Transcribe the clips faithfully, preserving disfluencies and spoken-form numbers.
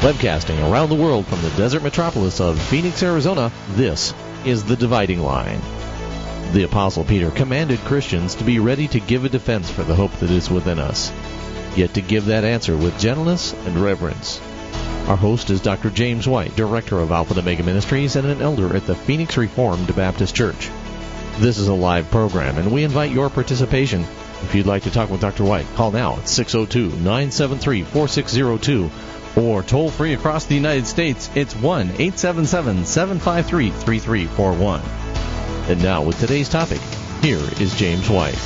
Webcasting around the world from the desert metropolis of Phoenix, Arizona, this is The Dividing Line. The Apostle Peter commanded Christians to be ready to give a defense for the hope that is within us, yet to give that answer with gentleness and reverence. Our host is Doctor James White, Director of Alpha and Omega Ministries and an elder at the Phoenix Reformed Baptist Church. This is a live program, and we invite your participation. If you'd like to talk with Doctor White, call now at six oh two, nine seven three, four six oh two, or toll free across the United States, it's one eight seven seven, seven five three, three three four one. And now with today's topic, here is James White.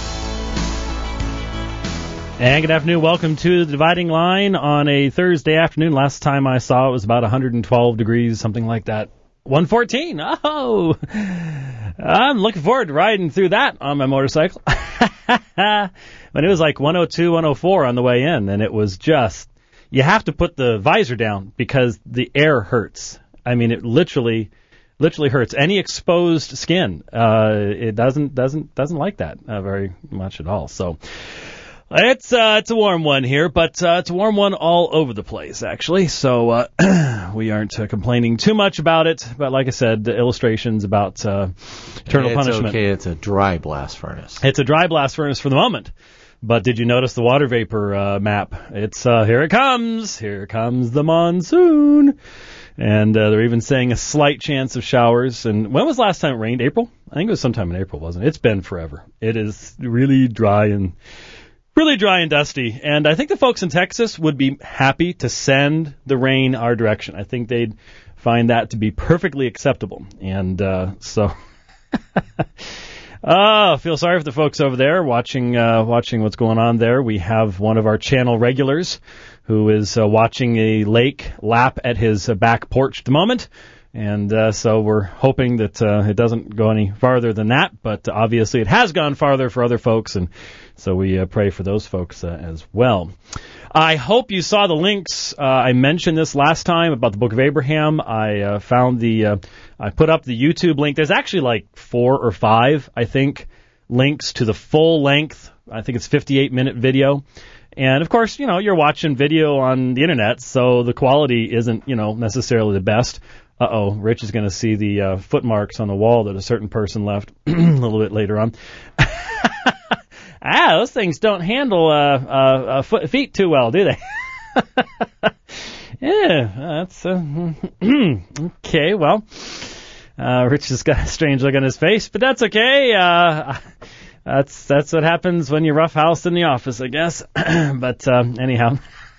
And good afternoon. Welcome to The Dividing Line on a Thursday afternoon. Last time I saw it was about one hundred twelve degrees, something like that. one fourteen. Oh, I'm looking forward to riding through that on my motorcycle. But it was like one oh two, one oh four on the way in, and it was just, you have to put the visor down because the air hurts. I mean, it literally, literally hurts. Any exposed skin, uh, it doesn't, doesn't, doesn't like that uh, very much at all. So it's, uh, it's a warm one here, but uh, it's a warm one all over the place, actually. So uh, we aren't uh, complaining too much about it. But like I said, the illustrations about uh, eternal it's punishment. Okay, it's a dry blast furnace. It's a dry blast furnace for the moment. But did you notice the water vapor uh, map? It's uh, here it comes. Here comes the monsoon. And uh, they're even saying a slight chance of showers. And when was the last time it rained? April? I think it was sometime in April, wasn't it? It's been forever. It is really dry and really dry and dusty. And I think the folks in Texas would be happy to send the rain our direction. I think they'd find that to be perfectly acceptable. And uh, so... Oh, I feel sorry for the folks over there watching uh, watching what's going on there. We have one of our channel regulars who is uh, watching a lake lap at his uh, back porch at the moment. And uh, so we're hoping that uh, it doesn't go any farther than that. But uh, obviously it has gone farther for other folks. And so we uh, pray for those folks uh, as well. I hope you saw the links. Uh, I mentioned this last time about the Book of Abraham. I uh, found the, uh, I put up the YouTube link. There's actually like four or five, I think, links to the full length. I think it's fifty-eight minute video. And of course, you know, you're watching video on the internet, so the quality isn't, you know, necessarily the best. Uh-oh, Rich is going to see the uh, foot marks on the wall that a certain person left a little bit later on. Ah, those things don't handle uh, uh, uh, foot, feet too well, do they? Yeah, that's uh, okay. Well, uh, Rich has got a strange look on his face, but that's okay. Uh, that's that's what happens when you roughhouse in the office, I guess. But uh, anyhow,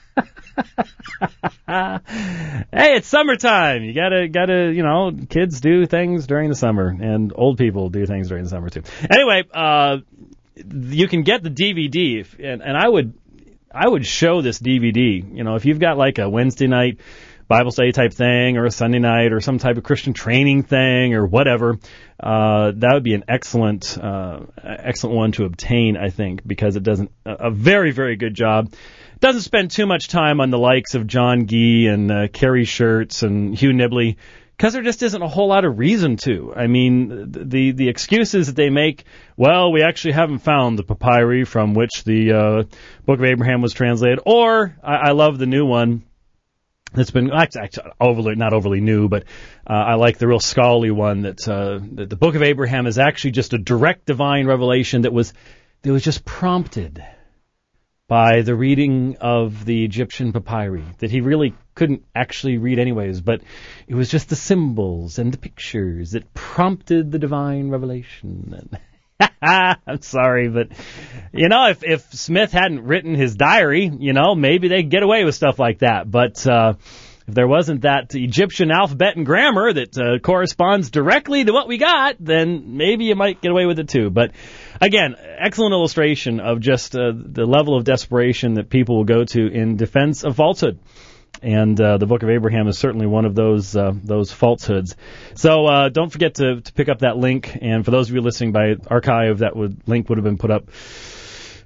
hey, it's summertime. You gotta gotta you know, kids do things during the summer, and old people do things during the summer too. Anyway, uh. You can get the D V D, if, and, and I would I would show this D V D. You know, if you've got like a Wednesday night Bible study type thing, or a Sunday night, or some type of Christian training thing, or whatever, uh, that would be an excellent uh, excellent one to obtain, I think, because it does a, a very, very good job. It doesn't spend too much time on the likes of John Gee and uh, Kerry Schertz and Hugh Nibley, because there just isn't a whole lot of reason to. I mean, the the excuses that they make, well, we actually haven't found the papyri from which the uh, Book of Abraham was translated, or I, I love the new one that's been actually overly, not overly new, but uh, I like the real scholarly one that, uh, that the Book of Abraham is actually just a direct divine revelation that was that was just prompted by the reading of the Egyptian papyri, that he really couldn't actually read anyways, but it was just the symbols and the pictures that prompted the divine revelation. I'm sorry, but, you know, if, if Smith hadn't written his diary, you know, maybe they'd get away with stuff like that. But uh, if there wasn't that Egyptian alphabet and grammar that uh, corresponds directly to what we got, then maybe you might get away with it too. But again, excellent illustration of just uh, the level of desperation that people will go to in defense of falsehood. And uh, the Book of Abraham is certainly one of those uh, those falsehoods. So uh, don't forget to, to pick up that link. And for those of you listening by archive, that would link would have been put up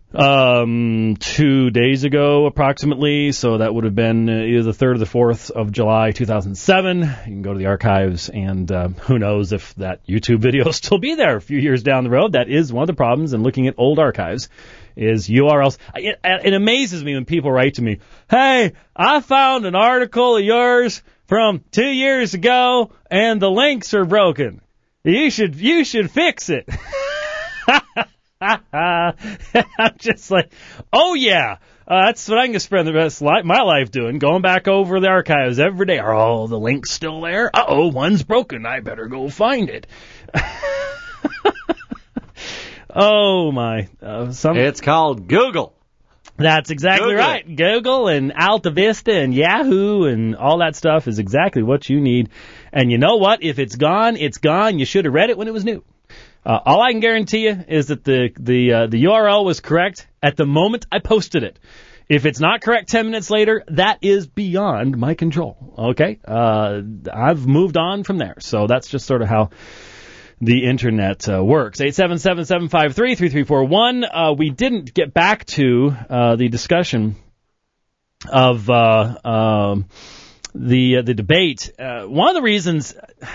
Um, two days ago, approximately. So that would have been either the third or the fourth of July, two thousand seven. You can go to the archives, and uh, who knows if that YouTube video will still be there a few years down the road. That is one of the problems in looking at old archives, is U R Ls. It, it amazes me when people write to me, "Hey, I found an article of yours from two years ago, and the links are broken. You should, you should fix it." I'm just like, oh yeah, uh, that's what I can spend the rest of my life doing, going back over the archives every day. Are all the links still there? Uh-oh, one's broken. I better go find it. Oh my. Uh, some... It's called Google. That's exactly Google. right. Google and Alta Vista and Yahoo and all that stuff is exactly what you need. And you know what? If it's gone, it's gone. You should have read it when it was new. Uh, all I can guarantee you is that the the uh, the U R L was correct at the moment I posted it. If it's not correct ten minutes later, that is beyond my control. Okay? Uh, I've moved on from there. So that's just sort of how the Internet uh, works. eight seven seven, seven five three, three three four one. Uh, we didn't get back to uh, the discussion of uh, um, the uh, the debate. Uh, one of the reasons...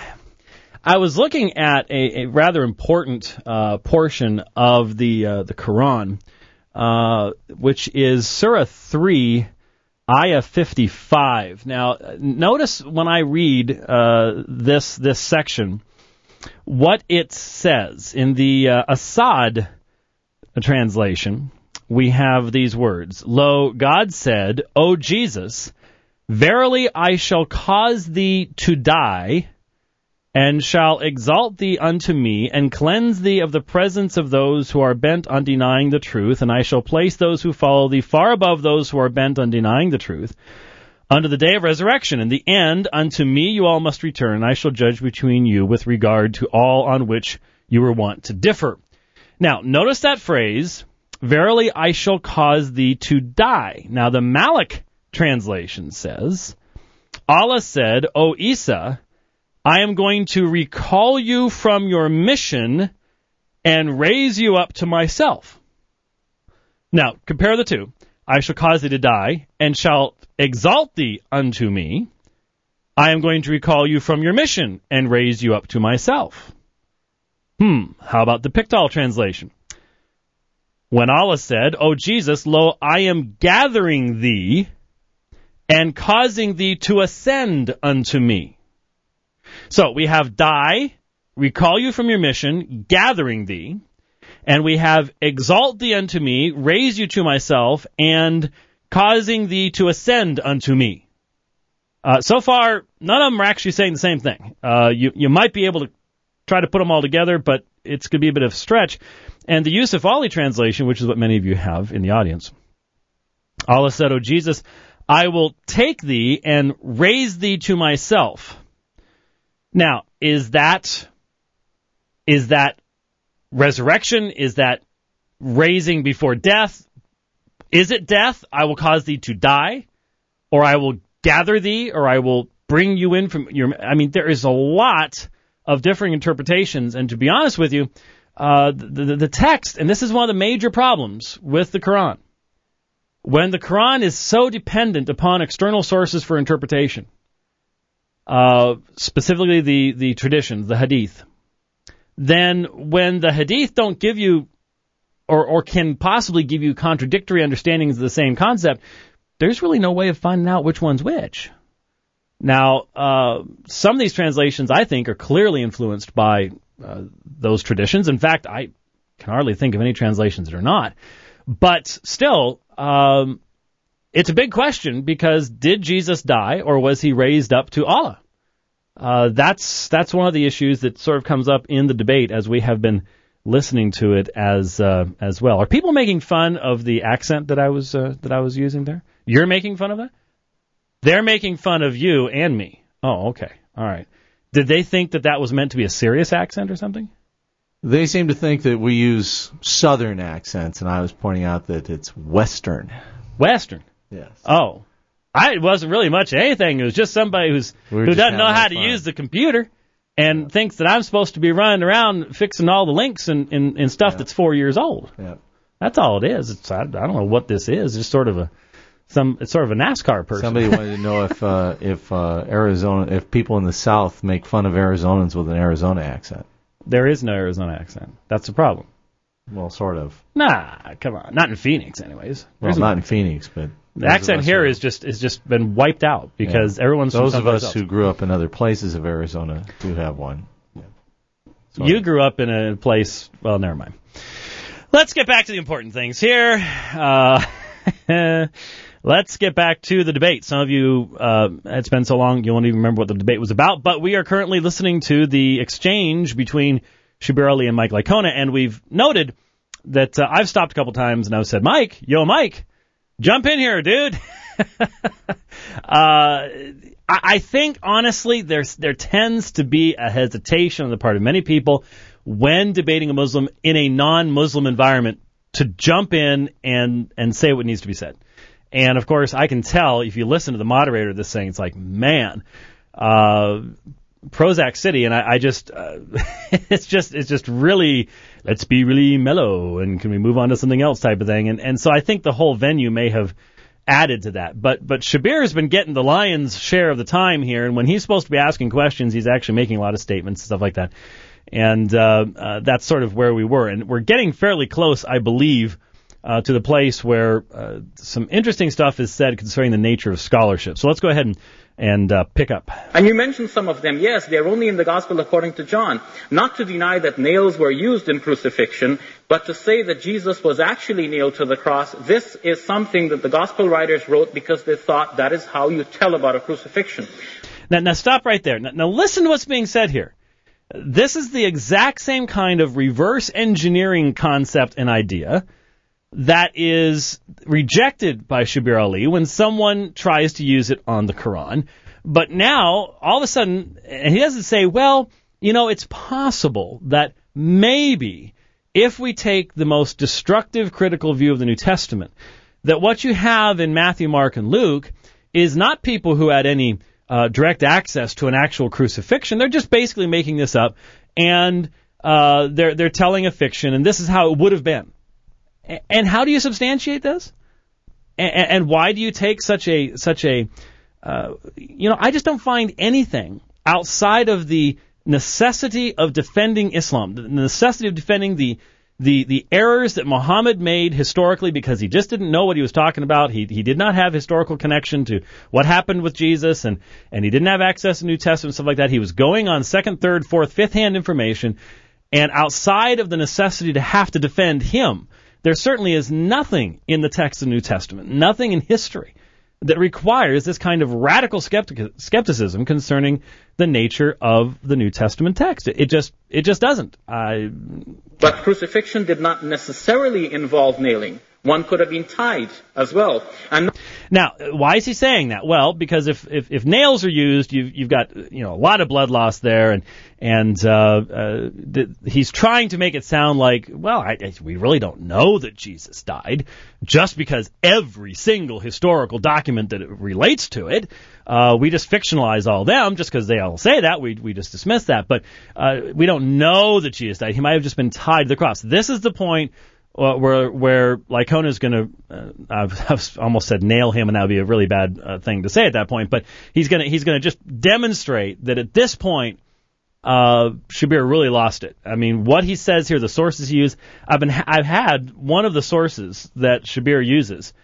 I was looking at a, a rather important uh, portion of the uh, the Quran, uh, which is Surah three, Ayah fifty-five. Now, notice when I read uh, this this section, what it says. In the uh, Assad translation, we have these words: "Lo, God said, O Jesus, verily I shall cause thee to die, and shall exalt thee unto me, and cleanse thee of the presence of those who are bent on denying the truth, and I shall place those who follow thee far above those who are bent on denying the truth, unto the day of resurrection. In the end, unto me you all must return, and I shall judge between you with regard to all on which you were wont to differ." Now, notice that phrase, "Verily I shall cause thee to die." Now, the Malik translation says, Allah said, "O Isa, I am going to recall you from your mission and raise you up to myself." Now, compare the two. "I shall cause thee to die, and shall exalt thee unto me. I am going to recall you from your mission and raise you up to myself." Hmm, how about the Pickthall translation? When Allah said, "O Jesus, lo, I am gathering thee and causing thee to ascend unto me." So we have die, recall you from your mission, gathering thee, and we have exalt thee unto me, raise you to myself, and causing thee to ascend unto me. Uh, so far, none of them are actually saying the same thing. Uh, you, you might be able to try to put them all together, but it's going to be a bit of a stretch. And the Yusuf Ali translation, which is what many of you have in the audience, Allah said, "O Jesus, I will take thee and raise thee to myself." Now, is that is that resurrection? Is that raising before death? Is it death? "I will cause thee to die," or "I will gather thee," or "I will bring you in from your..." I mean, there is a lot of differing interpretations, and to be honest with you, uh, the, the, the text, and this is one of the major problems with the Quran, when the Quran is so dependent upon external sources for interpretation, Uh, specifically the, the traditions, the hadith, then when the hadith don't give you, or, or can possibly give you contradictory understandings of the same concept, there's really no way of finding out which one's which. Now, uh, some of these translations, I think, are clearly influenced by uh, those traditions. In fact, I can hardly think of any translations that are not. But still, um, it's a big question, because did Jesus die, or was he raised up to Allah? Uh, that's that's one of the issues that sort of comes up in the debate as we have been listening to it as uh, as well. Are people making fun of the accent that I was uh, that I was using there? You're making fun of that? They're making fun of you and me. Oh, okay. All right. Did they think that that was meant to be a serious accent or something? They seem to think that we use Southern accents, and I was pointing out that it's Western. Western? Yes. Oh. I, it wasn't really much of anything. It was just somebody who's we who just doesn't know how to fun. use the computer and yeah. thinks that I'm supposed to be running around fixing all the links and, and, and stuff yeah. that's four years old. Yeah. That's all it is. It's, I, I don't know what this is. It's just sort of a some. It's sort of a NASCAR person. Somebody wanted to know if uh, if uh, Arizona, if people in the South make fun of Arizonans with an Arizona accent. There is no Arizona accent. That's the problem. Well, sort of. Nah, come on. Not in Phoenix, anyways. Well, There's not a, in Phoenix, but the accent here is just is just been wiped out because yeah. everyone's those from of us else. who grew up in other places of Arizona do have one. Yeah. You grew up in a place. Well, never mind. Let's get back to the important things here. Uh, let's get back to the debate. Some of you, uh, it's been so long you won't even remember what the debate was about, but we are currently listening to the exchange between Shabir Ali and Mike Licona, and we've noted that uh, I've stopped a couple times and I've said, Mike, yo, Mike, jump in here, dude. uh, I, I think, honestly, there's, there tends to be a hesitation on the part of many people when debating a Muslim in a non-Muslim environment to jump in and, and say what needs to be said. And, of course, I can tell if you listen to the moderator of this thing, it's like, man, uh, Prozac City, and I, I just, uh, it's just, it's just really, let's be really mellow, and can we move on to something else type of thing. And, and so I think the whole venue may have added to that. But, but Shabir has been getting the lion's share of the time here, and when he's supposed to be asking questions, he's actually making a lot of statements and stuff like that. And uh, uh, that's sort of where we were. And we're getting fairly close, I believe, uh, to the place where uh, some interesting stuff is said concerning the nature of scholarship. So let's go ahead and, and uh, pick up. And you mentioned some of them. Yes, they're only in the Gospel according to John. Not to deny that nails were used in crucifixion, but to say that Jesus was actually nailed to the cross, this is something that the Gospel writers wrote because they thought that is how you tell about a crucifixion. Now, now stop right there. Now, now listen to what's being said here. This is the exact same kind of reverse engineering concept and idea that is rejected by Shabir Ali when someone tries to use it on the Quran. But now, all of a sudden, and he doesn't say, well, you know, it's possible that maybe if we take the most destructive critical view of the New Testament, that what you have in Matthew, Mark, and Luke is not people who had any Uh, direct access to an actual crucifixion. They're just basically making this up, and uh, they're they're telling a fiction, and this is how it would have been. A- and how do you substantiate this? A- and why do you take such a such a uh, you know? I just don't find anything outside of the necessity of defending Islam, the necessity of defending the The the errors that Muhammad made historically because he just didn't know what he was talking about. He he did not have historical connection to what happened with Jesus, and, and he didn't have access to New Testament, stuff like that. He was going on second, third, fourth, fifth-hand information, and outside of the necessity to have to defend him, there certainly is nothing in the text of the New Testament, nothing in history that requires this kind of radical skeptic, skepticism concerning the nature of the New Testament text. It, it just it just doesn't. I... But crucifixion did not necessarily involve nailing. One could have been tied as well. And now, why is he saying that? Well, because if if, if nails are used, you've you've got you know a lot of blood loss there, and and uh, uh, the, he's trying to make it sound like, well, I, I, we really don't know that Jesus died just because every single historical document that it relates to it, uh, we just fictionalize all them just because they all say that. We we just dismiss that, but uh, we don't know that Jesus died. He might have just been tied to the cross. This is the point. Uh, where where Licona is going to, uh, I've, I've almost said nail him, and that would be a really bad uh, thing to say at that point. But he's going to he's going to just demonstrate that at this point, uh, Shabir really lost it. I mean, what he says here, the sources he used, I've been I've had one of the sources that Shabir uses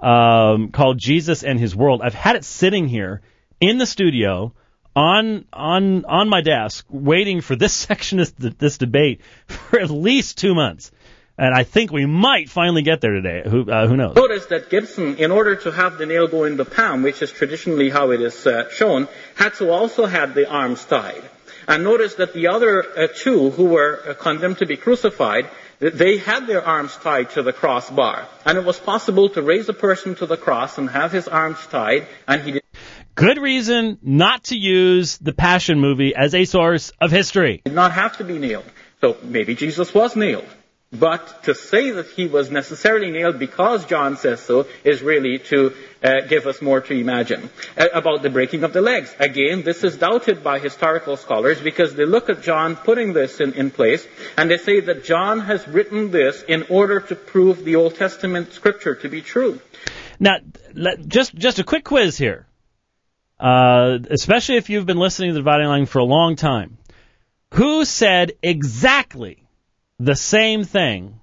um, called Jesus and His World. I've had it sitting here in the studio on on on my desk, waiting for this section of this debate for at least two months. And I think we might finally get there today. Who uh, who knows? Notice that Gibson, in order to have the nail go in the palm, which is traditionally how it is uh, shown, had to also have the arms tied. And notice that the other uh, two who were uh, condemned to be crucified, they had their arms tied to the crossbar. And it was possible to raise a person to the cross and have his arms tied, and he did. Good reason not to use the Passion movie as a source of history. Did not have to be nailed. So maybe Jesus was nailed. But to say that he was necessarily nailed because John says so is really to uh, give us more to imagine. Uh, about the breaking of the legs. Again, this is doubted by historical scholars because they look at John putting this in, in place and they say that John has written this in order to prove the Old Testament scripture to be true. Now, let, just just a quick quiz here, uh, especially if you've been listening to the Dividing Line for a long time. Who said exactly the same thing?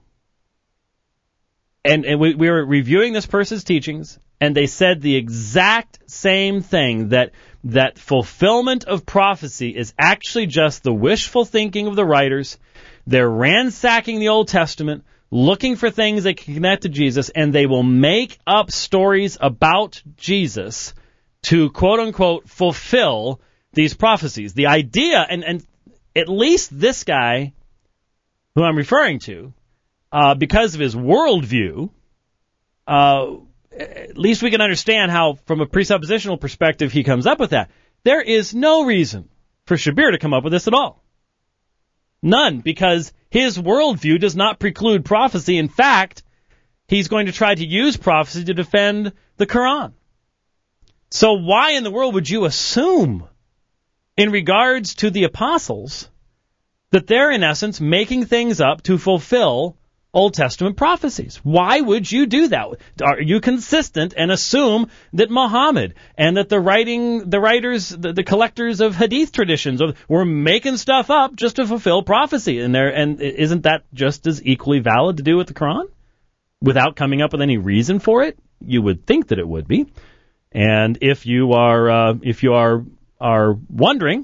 And, and we, we were reviewing this person's teachings, and they said the exact same thing, that that fulfillment of prophecy is actually just the wishful thinking of the writers. They're ransacking the Old Testament, looking for things they can connect to Jesus, and they will make up stories about Jesus to, quote-unquote, fulfill these prophecies. The idea, and, and at least this guy, who I'm referring to, uh, because of his worldview, uh, at least we can understand how, from a presuppositional perspective, he comes up with that. There is no reason for Shabir to come up with this at all. None, because his worldview does not preclude prophecy. In fact, he's going to try to use prophecy to defend the Quran. So why in the world would you assume, in regards to the apostles, that they're in essence making things up to fulfill Old Testament prophecies? Why would you do that? Are you consistent and assume that Muhammad and that the writing, the writers, the, the collectors of hadith traditions were making stuff up just to fulfill prophecy? And there, and isn't that just as equally valid to do with the Quran? Without coming up with any reason for it, you would think that it would be. And if you are, uh, if you are are wondering,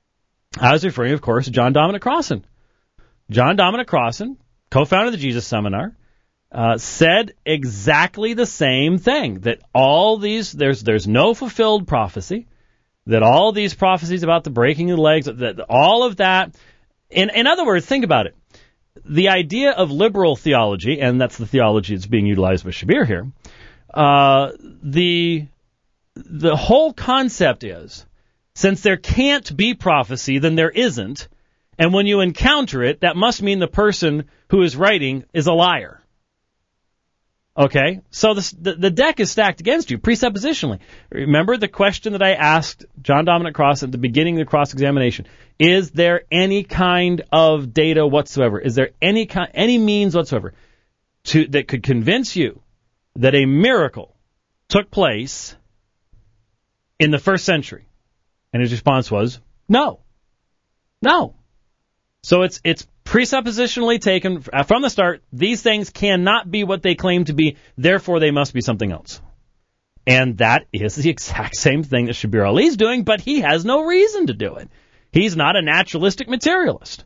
I was referring, of course, to John Dominic Crossan. John Dominic Crossan, co-founder of the Jesus Seminar, uh, said exactly the same thing, that all these, there's there's no fulfilled prophecy, that all these prophecies about the breaking of the legs, that all of that, in, in other words, think about it. The idea of liberal theology, and that's the theology that's being utilized by Shabir here, uh, the the whole concept is, since there can't be prophecy, then there isn't. And when you encounter it, that must mean the person who is writing is a liar. Okay? So the, the, the deck is stacked against you, presuppositionally. Remember the question that I asked John Dominic Cross at the beginning of the cross-examination. Is there any kind of data whatsoever? Is there any kind, any means whatsoever to, that could convince you that a miracle took place in the first century? And his response was, no. No. So it's it's presuppositionally taken from the start, these things cannot be what they claim to be, therefore they must be something else. And that is the exact same thing that Shabir Ali is doing, but he has no reason to do it. He's not a naturalistic materialist.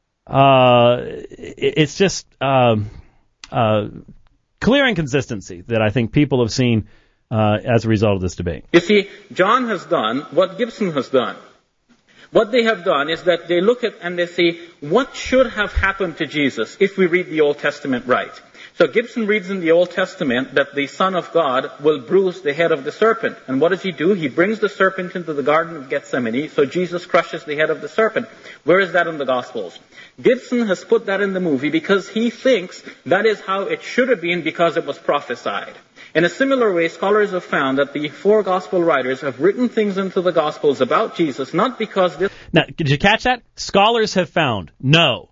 Uh, it's just um, uh, clear inconsistency that I think people have seen uh, as a result of this debate. You see, John has done what Gibson has done. What they have done is that they look at and they say, what should have happened to Jesus if we read the Old Testament right? So Gibson reads in the Old Testament that the Son of God will bruise the head of the serpent. And what does he do? He brings the serpent into the Garden of Gethsemane, so Jesus crushes the head of the serpent. Where is that in the Gospels? Gibson has put that in the movie because he thinks that is how it should have been because it was prophesied. In a similar way, scholars have found that the four gospel writers have written things into the Gospels about Jesus, not because this... Now, did you catch that? Scholars have found. No.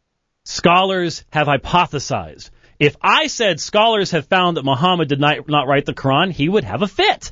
Scholars have hypothesized. If I said scholars have found that Muhammad did not, not write the Quran, he would have a fit.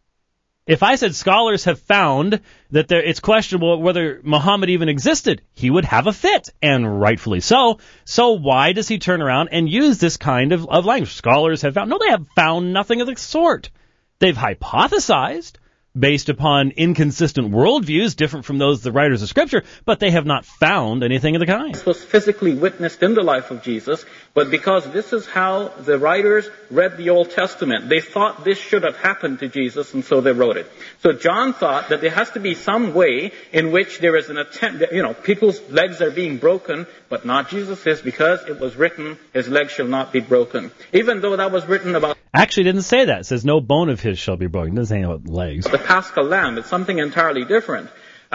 If I said scholars have found that there, it's questionable whether Muhammad even existed, he would have a fit, and rightfully so. So why does he turn around and use this kind of, of language? Scholars have found. No, they have found nothing of the sort. They've hypothesized based upon inconsistent worldviews different from those of the writers of Scripture, but they have not found anything of the kind. This was physically witnessed in the life of Jesus, but because this is how the writers read the Old Testament, they thought this should have happened to Jesus, and so they wrote it. So John thought that there has to be some way in which there is an attempt, you know, people's legs are being broken, but not Jesus' because it was written, his legs shall not be broken. Even though that was written about... Actually, it didn't say that. It says no bone of his shall be broken. It doesn't say about legs. The Paschal Lamb, it's something entirely different. Uh,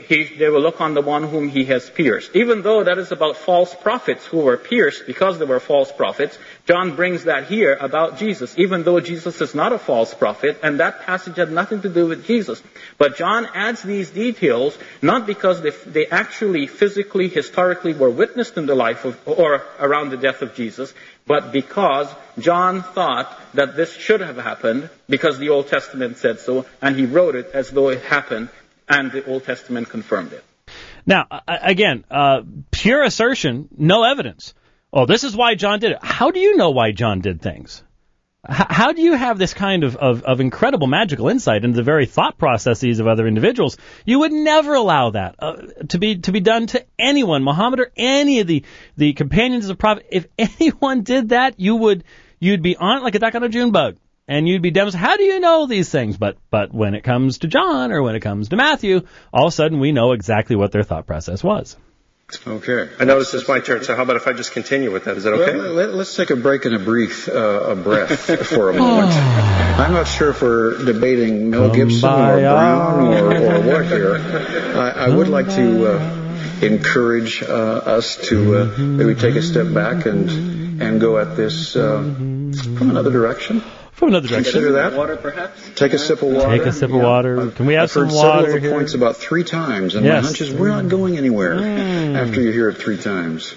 he, they will look on the one whom he has pierced. Even though that is about false prophets who were pierced because they were false prophets, John brings that here about Jesus, even though Jesus is not a false prophet, and that passage had nothing to do with Jesus. But John adds these details, not because they, they actually physically, historically were witnessed in the life of, or around the death of Jesus, but because John thought that this should have happened, because the Old Testament said so, and he wrote it as though it happened, and the Old Testament confirmed it. Now, again, uh, pure assertion, no evidence. Oh, this is why John did it. How do you know why John did things? H- how do you have this kind of, of, of incredible magical insight into the very thought processes of other individuals? You would never allow that uh, to be to be done to anyone, Muhammad or any of the, the companions of the Prophet. If anyone did that, you would you'd be on it like a duck on a June bug. And you'd be demonstrating, how do you know these things? But but when it comes to John or when it comes to Matthew, all of a sudden we know exactly what their thought process was. Okay. I notice it's my turn, so how about if I just continue with that? Is that okay? Well, let, let's take a break and a brief uh, a breath for a moment. I'm not sure if we're debating Mel Gibson or Brown or, or what here. I, I would like to uh, encourage uh, us to uh, maybe take a step back and, and go at this uh, from another direction. From another direction. Consider that. Water, perhaps? Take a sip of water. Take a sip of water. Can we have I've some heard water several of the here? points about three times, and Yes. my hunch is we're not going anywhere Mm. after you hear it three times.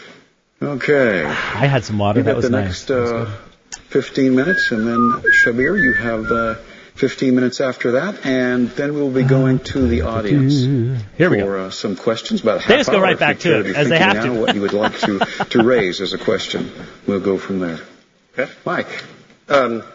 Okay. I had some water. You That got was the nice. next uh, fifteen minutes, and then Shabir, you have uh, fifteen minutes after that, and then we'll be going to the audience Here we for go. uh, some questions. About a half They just go hour, right if back you to care it, be as they thinking have to. now what you would like to, to raise as a question. We'll go from there. Okay. Mike. Um,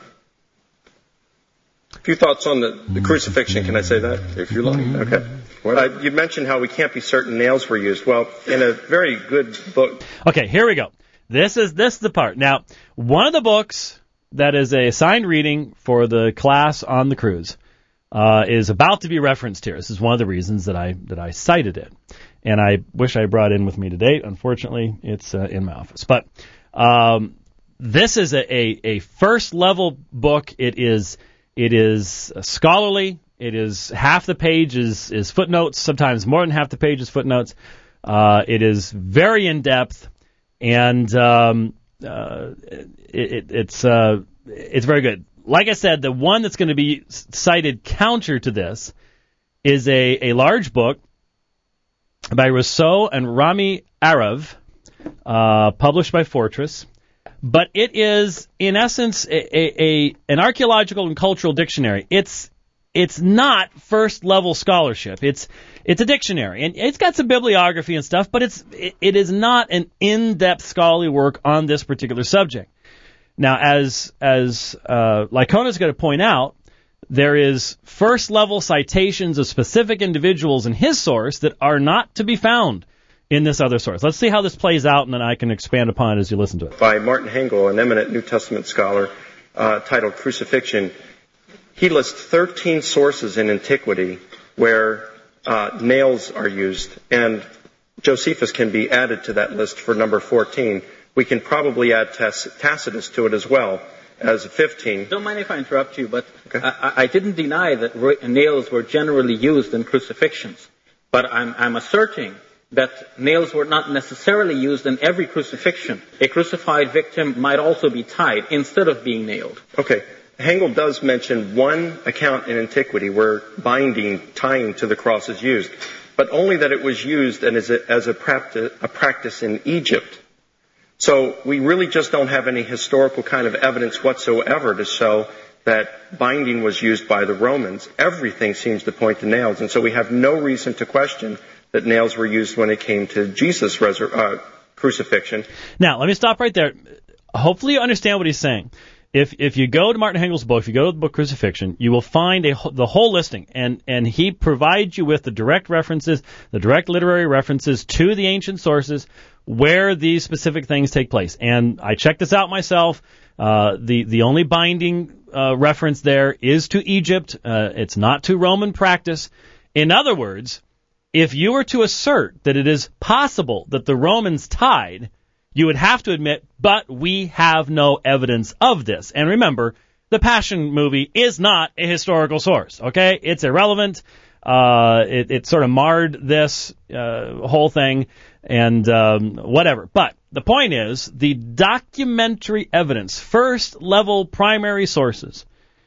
a few thoughts on the, the crucifixion. Can I say that? If you like. Okay. Uh, you mentioned how we can't be certain nails were used. Well, in a very good book. Okay, here we go. This is this is the part. Now, one of the books that is a assigned reading for the class on the cruise uh, is about to be referenced here. This is one of the reasons that I that I cited it, and I wish I brought it in with me today. Unfortunately, it's uh, in my office. But um, this is a, a, a first level book. It is it is scholarly. It is half the page is, is footnotes, sometimes more than half the page is footnotes. Uh, it is very in depth, and um, uh, it, it, it's uh, it's very good. Like I said, the one that's going to be cited counter to this is a, a large book by Rousseau and Rami Arav, uh, published by Fortress. But it is, in essence, a, a, a an archaeological and cultural dictionary. It's It's not first-level scholarship. It's it's a dictionary, and it's got some bibliography and stuff, but it's it, it is not an in-depth scholarly work on this particular subject. Now, as as uh, Lycona is going to point out, there is first-level citations of specific individuals in his source that are not to be found in this other source. Let's see how this plays out, and then I can expand upon it as you listen to it. By Martin Hengel, an eminent New Testament scholar, uh, titled Crucifixion. He lists thirteen sources in antiquity where uh, nails are used, and Josephus can be added to that list for number fourteen. We can probably add Tacitus to it as well as fifteen. Don't mind if I interrupt you, but Okay. I, I didn't deny that ra- nails were generally used in crucifixions, but I'm, I'm asserting that nails were not necessarily used in every crucifixion. A crucified victim might also be tied instead of being nailed. Okay. Hengel does mention one account in antiquity where binding, tying to the cross is used, but only that it was used and as a, as a, practice, a practice in Egypt. So we really just don't have any historical kind of evidence whatsoever to show that binding was used by the Romans. Everything seems to point to nails, and so we have no reason to question that nails were used when it came to Jesus' resur- uh, crucifixion. Now, let me stop right there. Hopefully you understand what he's saying. If if you go to Martin Hengel's book, if you go to the book Crucifixion, you will find a, the whole listing, and, and he provides you with the direct references, the direct literary references to the ancient sources where these specific things take place. And I checked this out myself. Uh, the, the only binding uh, reference there is to Egypt. Uh, it's not to Roman practice. In other words, if you were to assert that it is possible that the Romans tied, you would have to admit, but we have no evidence of this. And remember, the Passion movie is not a historical source, okay? It's irrelevant. Uh, it, it sort of marred this uh, whole thing and um, whatever. But the point is, the documentary evidence, first level primary sources,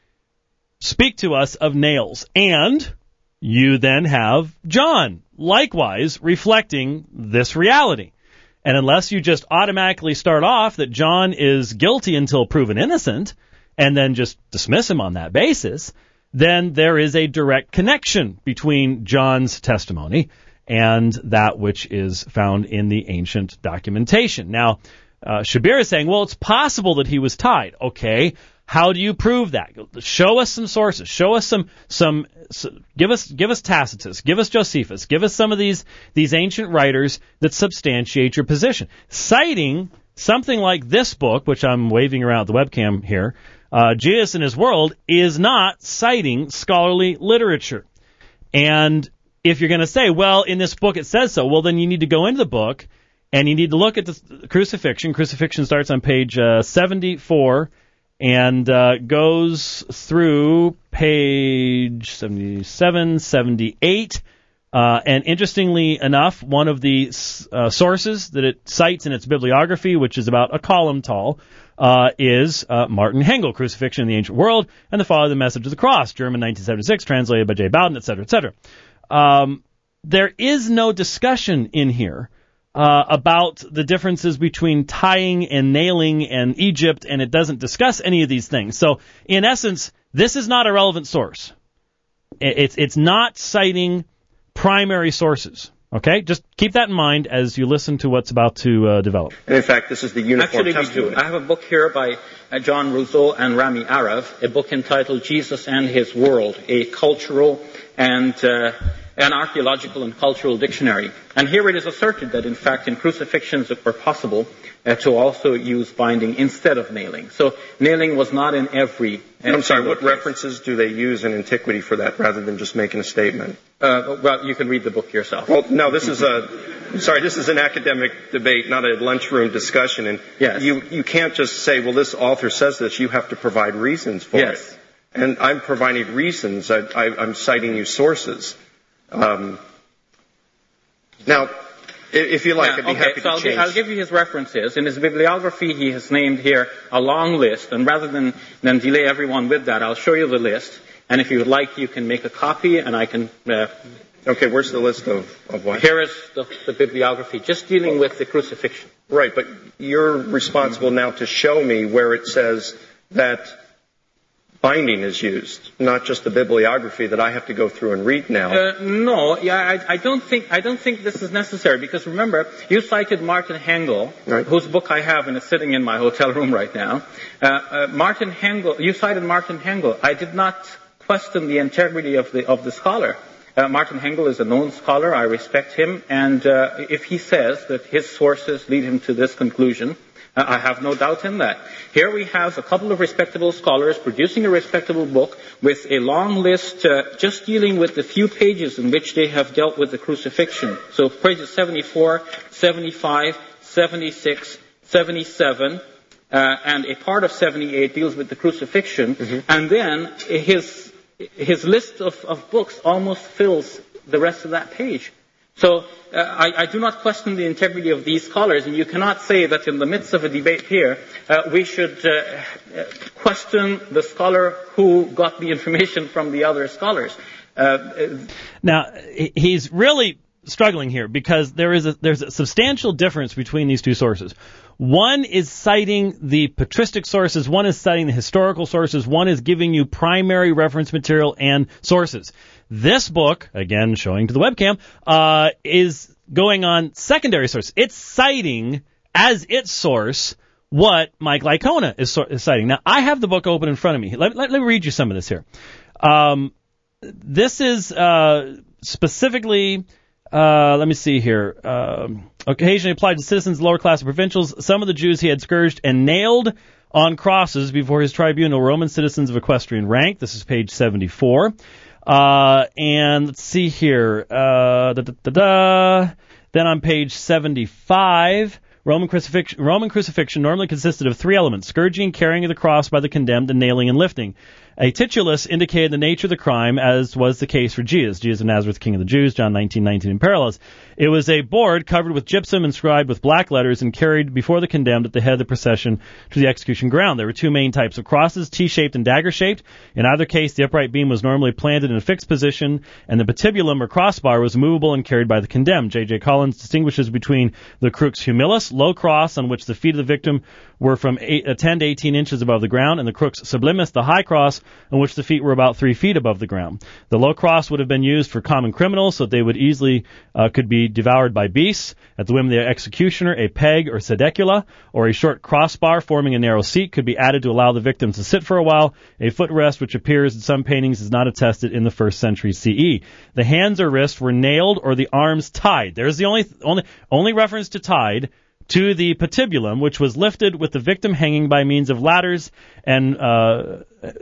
speak to us of nails. And you then have John, likewise, reflecting this reality. And unless you just automatically start off that John is guilty until proven innocent, and then just dismiss him on that basis, then there is a direct connection between John's testimony and that which is found in the ancient documentation. Now, uh, Shabir is saying, well, it's possible that he was tied. Okay, how do you prove that? Show us some sources. Show us some, some, some give us, give us Tacitus, give us Josephus, give us some of these, these ancient writers that substantiate your position. Citing something like this book, which I'm waving around the webcam here, uh, Jesus and His World, is not citing scholarly literature. And if you're going to say, well, in this book it says so, well, then you need to go into the book and you need to look at the crucifixion. Crucifixion starts on page uh, seventy-four and uh, goes through page seventy-seven, seventy-eight. Uh, and interestingly enough, one of the uh, sources that it cites in its bibliography, which is about a column tall, uh, is uh, Martin Hengel, Crucifixion in the Ancient World, and the Father of the Message of the Cross, German nineteen seventy-six, translated by J. Bowden, et cetera, et cetera. Um, there is no discussion in here uh, about the differences between tying and nailing and Egypt, and it doesn't discuss any of these things. So, in essence, this is not a relevant source. It's it's not citing primary sources. Okay? Just keep that in mind as you listen to what's about to uh, develop. And in fact, this is the Uniform Actually, Testament. we do. I have a book here by uh, John Rousseau and Rami Aref, a book entitled Jesus and His World, a cultural and uh, an archaeological and cultural dictionary. And here it is asserted that, in fact, in crucifixions it were possible uh, to also use binding instead of nailing. So nailing was not in every... I'm sorry, what case. references do they use in antiquity for that rather than just making a statement? Uh, well, you can read the book yourself. Well, no, this is a... I'm sorry, this is an academic debate, not a lunchroom discussion. And yes. you, you can't just say, well, this author says this. You have to provide reasons for yes. it. And I'm providing reasons. I, I, I'm citing you sources. Um, now, if you like, yeah, I'd be okay, happy so to I'll, change. I'll give you his references. In his bibliography, he has named here a long list, and rather than, than delay everyone with that, I'll show you the list. And if you would like, you can make a copy, and I can... Uh, okay, where's the list of, of what? Here is the, the bibliography, just dealing with the crucifixion. Right, but you're responsible now to show me where it says that binding is used, not just the bibliography that I have to go through and read now. Uh, no, yeah, I, I don't think I don't think this is necessary, because remember, you cited Martin Hengel, right, whose book I have and is sitting in my hotel room right now. Uh, uh, Martin Hengel, you cited Martin Hengel. I did not question the integrity of the of the scholar. Uh, Martin Hengel is a known scholar. I respect him, and uh, if he says that his sources lead him to this conclusion, uh, I have no doubt in that. Here we have a couple of respectable scholars producing a respectable book with a long list uh, just dealing with the few pages in which they have dealt with the crucifixion. So pages seventy-four, seventy-five, seventy-six, seventy-seven, uh, and a part of seventy-eight deals with the crucifixion, mm-hmm. and then his his list of, of books almost fills the rest of that page. So uh, I, I do not question the integrity of these scholars, and you cannot say that in the midst of a debate here, uh, we should uh, question the scholar who got the information from the other scholars. Uh, now, he's really struggling here because there is a, there's a substantial difference between these two sources. One is citing the patristic sources, one is citing the historical sources, one is giving you primary reference material and sources. This book, again showing to the webcam, uh, is going on secondary source. It's citing as its source what Mike Licona is, so- is citing. Now, I have the book open in front of me. Let, let, let me read you some of this here. Um, this is uh, specifically... Uh, let me see here. Um, occasionally applied to citizens, lower class provincials. Some of the Jews he had scourged and nailed on crosses before his tribunal, Roman citizens of equestrian rank. This is page seventy-four. Uh, and let's see here. Uh, da, da, da, da. Then on page seventy-five, Roman crucifixion, Roman crucifixion normally consisted of three elements: scourging, carrying of the cross by the condemned, and nailing and lifting. A titulus indicated the nature of the crime, as was the case for Jesus, Jesus of Nazareth, King of the Jews, John nineteen nineteen in parallels. It was a board covered with gypsum inscribed with black letters and carried before the condemned at the head of the procession to the execution ground. There were two main types of crosses, T-shaped and dagger-shaped. In either case, the upright beam was normally planted in a fixed position, and the patibulum or crossbar was movable and carried by the condemned. J J. Collins distinguishes between the crux humilis, low cross, on which the feet of the victim were from eight, uh, ten to eighteen inches above the ground, and the crux sublimis, the high cross, on which the feet were about three feet above the ground. The low cross would have been used for common criminals, so that they would easily uh, could be devoured by beasts. At the whim of the executioner, a peg or sedecula, or a short crossbar forming a narrow seat, could be added to allow the victims to sit for a while. A footrest, which appears in some paintings, is not attested in the first century C E. The hands or wrists were nailed or the arms tied. There's the only only only reference to tied to the patibulum, which was lifted with the victim hanging by means of ladders. And uh,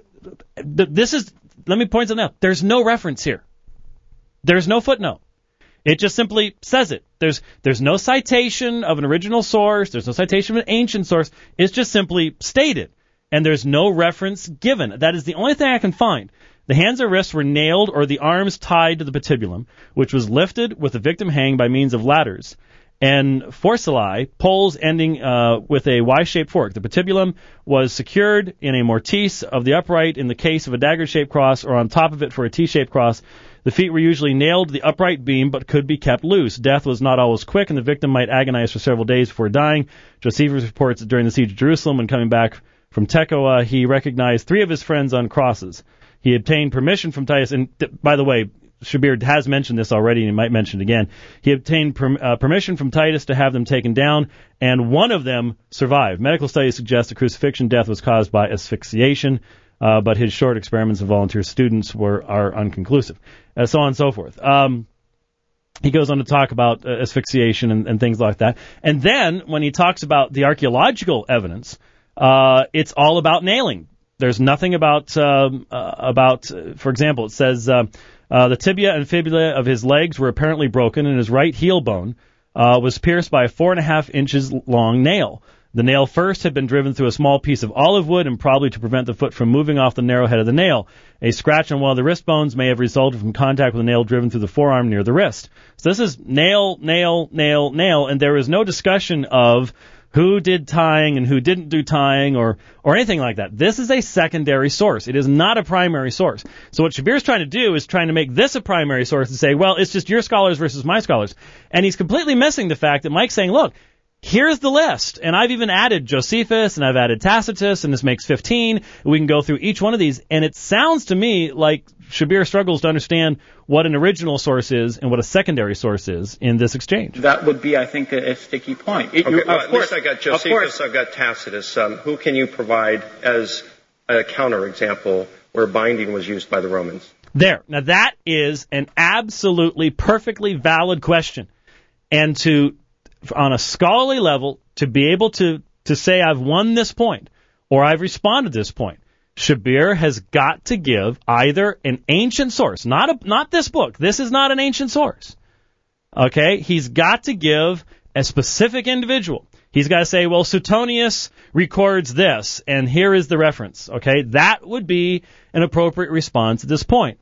this is, let me point something out. There's no reference here. There's no footnote. It just simply says it. There's there's no citation of an original source. There's no citation of an ancient source. It's just simply stated. And there's no reference given. That is the only thing I can find. The hands or wrists were nailed or the arms tied to the patibulum, which was lifted with the victim hanging by means of ladders, and forcellae, poles ending uh, with a Y-shaped fork. The patibulum was secured in a mortise of the upright in the case of a dagger-shaped cross, or on top of it for a T-shaped cross. The feet were usually nailed to the upright beam, but could be kept loose. Death was not always quick, and the victim might agonize for several days before dying. Josephus reports that during the siege of Jerusalem, when coming back from Tekoa, he recognized three of his friends on crosses. He obtained permission from Titus, and th- by the way, Shabir has mentioned this already, and he might mention it again. He obtained per, uh, permission from Titus to have them taken down, and one of them survived. Medical studies suggest the crucifixion death was caused by asphyxiation, uh, but his short experiments of volunteer students were are unconclusive, uh, so on and so forth. Um, he goes on to talk about uh, asphyxiation and, and things like that. And then, when he talks about the archaeological evidence, uh, it's all about nailing. There's nothing about, um, uh, about, uh, for example, it says, uh, Uh, the tibia and fibula of his legs were apparently broken, and his right heel bone uh, was pierced by a four and a half inches long nail. The nail first had been driven through a small piece of olive wood, and probably to prevent the foot from moving off the narrow head of the nail. A scratch on one of the wrist bones may have resulted from contact with a nail driven through the forearm near the wrist. So this is nail, nail, nail, nail, and there is no discussion of who did tying and who didn't do tying or, or anything like that. This is a secondary source. It is not a primary source. So what Shabir's trying to do is trying to make this a primary source and say, well, it's just your scholars versus my scholars. And he's completely missing the fact that Mike's saying, look, here's the list. And I've even added Josephus and I've added Tacitus, and this makes fifteen. We can go through each one of these. And it sounds to me like Shabir struggles to understand what an original source is and what a secondary source is in this exchange. That would be, I think, a, a sticky point. It, okay, you, well, of at course, least I got Josephus, I've got Tacitus. Um, who can you provide as a counterexample where binding was used by the Romans? There. Now that is an absolutely perfectly valid question. And to, on a scholarly level, to be able to, to say I've won this point or I've responded to this point, Shabir has got to give either an ancient source, not a, not this book. This is not an ancient source. Okay? He's got to give a specific individual. He's got to say, well, Suetonius records this, and here is the reference. Okay? That would be an appropriate response at this point.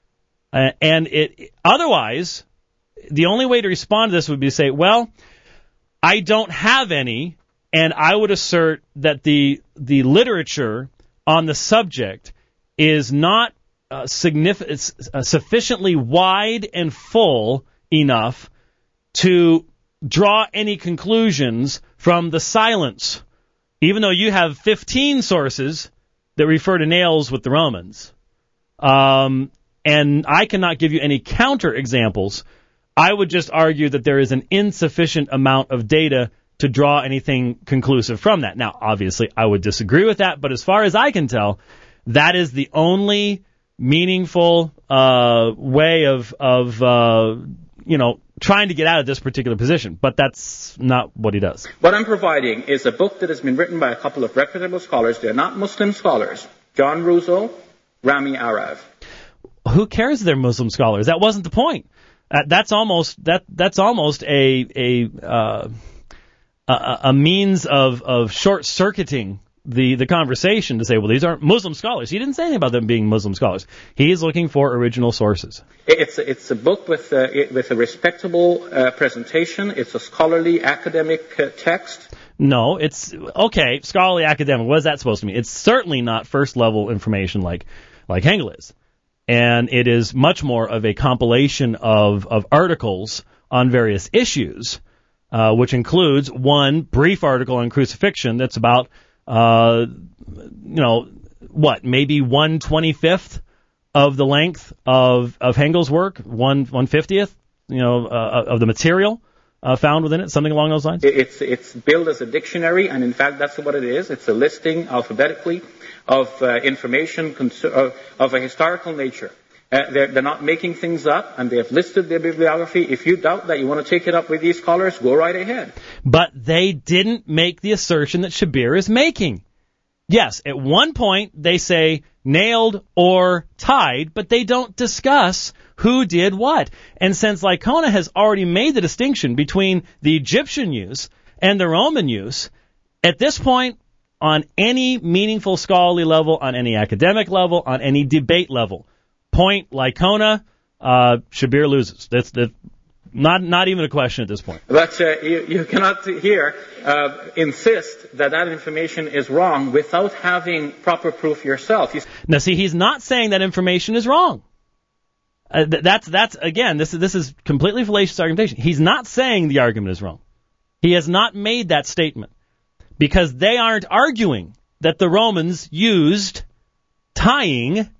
Uh, and it, otherwise, the only way to respond to this would be to say, well, I don't have any, and I would assert that the the literature on the subject is not uh, significant, uh, sufficiently wide and full enough to draw any conclusions from the silence, even though you have fifteen sources that refer to nails with the Romans. Um, and I cannot give you any counter examples. I would just argue that there is an insufficient amount of data to draw anything conclusive from that. Now, obviously, I would disagree with that, but as far as I can tell, that is the only meaningful uh, way of, of uh, you know, trying to get out of this particular position. But that's not what he does. What I'm providing is a book that has been written by a couple of reputable scholars. They're not Muslim scholars. John Russo, Rami Arav. Who cares if they're Muslim scholars? That wasn't the point. Uh, that's almost that. That's almost a a uh, a, a means of of short circuiting the, the conversation to say, well, these aren't Muslim scholars. He didn't say anything about them being Muslim scholars. He is looking for original sources. It's a, it's a book with a, with a respectable uh, presentation. It's a scholarly academic uh, text. No, it's, okay, scholarly academic. What is that supposed to mean? It's certainly not first-level information like like Hengel is. And it is much more of a compilation of, of articles on various issues, uh, which includes one brief article on crucifixion that's about, uh, you know, what, maybe one twenty-fifth of the length of, of Hengel's work, one one fiftieth, you know, uh, of the material uh, found within it, something along those lines? It's, it's billed as a dictionary, and in fact that's what it is. It's a listing alphabetically of uh, information cons- uh, of a historical nature. Uh, they're, they're not making things up, and they have listed their bibliography. If you doubt that, you want to take it up with these scholars, go right ahead. But they didn't make the assertion that Shabir is making. Yes, at one point they say nailed or tied, but they don't discuss who did what. And since Licona has already made the distinction between the Egyptian use and the Roman use, at this point, on any meaningful scholarly level, on any academic level, on any debate level, point Licona, uh, Shabir loses. That's the not not even a question at this point. But uh, you, you cannot here uh, insist that that information is wrong without having proper proof yourself. You now, see, he's not saying that information is wrong. Uh, th- that's that's again, this is this is completely fallacious argumentation. He's not saying the argument is wrong. He has not made that statement. Because they aren't arguing that the Romans used tying.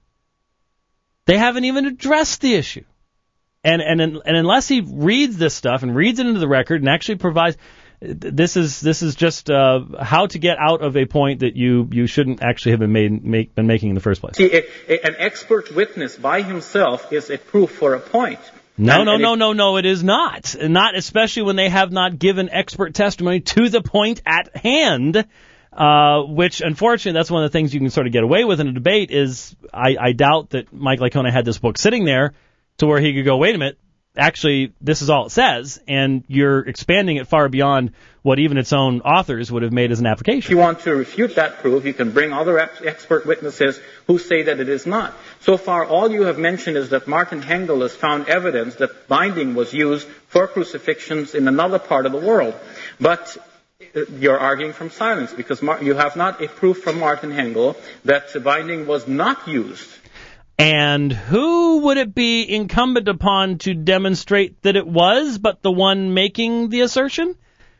They haven't even addressed the issue. And, and, and unless he reads this stuff and reads it into the record and actually provides, this is, this is just, uh, how to get out of a point that you, you shouldn't actually have been made, make, been making in the first place. See, a, a, an expert witness by himself is a proof for a point. No, and, no, and no, if, no, no, it is not. Not especially when they have not given expert testimony to the point at hand, uh, which, unfortunately, that's one of the things you can sort of get away with in a debate is I, I doubt that Mike Licona had this book sitting there to where he could go, wait a minute, actually, this is all it says, and you're expanding it far beyond what even its own authors would have made as an application. If you want to refute that proof, you can bring other expert witnesses who say that it is not. So far, all you have mentioned is that Martin Hengel has found evidence that binding was used for crucifixions in another part of the world. But you're arguing from silence because you have not a proof from Martin Hengel that binding was not used. And who would it be incumbent upon to demonstrate that it was, but the one making the assertion?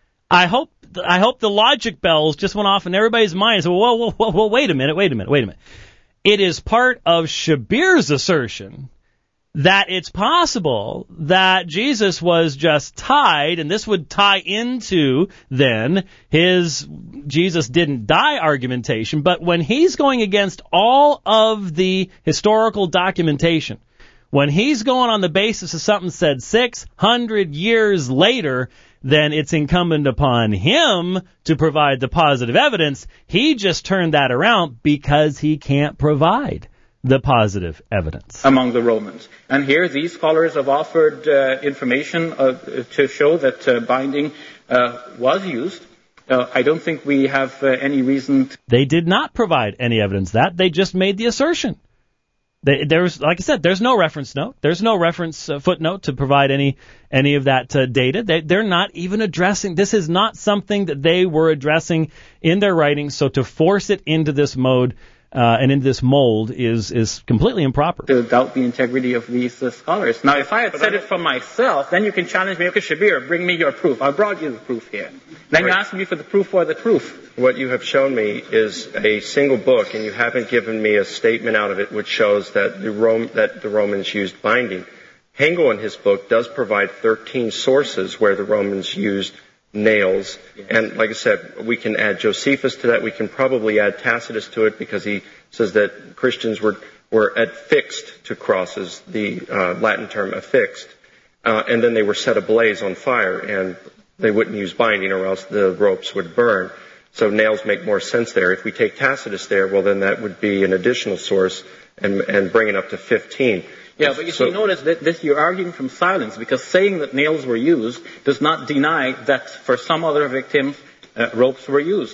I hope I hope the logic bells just went off in everybody's mind. So, whoa, whoa, whoa, whoa, wait a minute, wait a minute, wait a minute. It is part of Shabir's assertion that it's possible that Jesus was just tied, and this would tie into, then, his Jesus didn't die argumentation, but when he's going against all of the historical documentation, when he's going on the basis of something said six hundred years later, then it's incumbent upon him to provide the positive evidence. He just turned that around because he can't provide the positive evidence. Among the Romans. And here these scholars have offered uh, information uh, to show that uh, binding uh, was used. Uh, I don't think we have uh, any reason to... They did not provide any evidence of that. They just made the assertion. They, there's, like I said, there's no reference note. There's no reference uh, footnote to provide any any of that uh, data. They, they're not even addressing. This is not something that they were addressing in their writings. So to force it into this mode uh, and into this mold is is completely improper. To doubt the integrity of these uh, scholars. Now, if I had said it for myself, then you can challenge me. Okay, Shabir, bring me your proof. I brought you the proof here. Then you ask me for the proof for the proof. What you have shown me is a single book, and you haven't given me a statement out of it which shows that the Rome, that the Romans used binding. Hengel in his book does provide thirteen sources where the Romans used nails. Yes. And like I said, we can add Josephus to that. We can probably add Tacitus to it because he says that Christians were, were affixed to crosses, the uh, Latin term affixed. Uh, and then they were set ablaze on fire, and they wouldn't use binding or else the ropes would burn. So nails make more sense there. If we take Tacitus there, well, then that would be an additional source and, and bring it up to fifteen. Yeah, but you so, see, notice that this, you're arguing from silence because saying that nails were used does not deny that for some other victims, uh, ropes were used.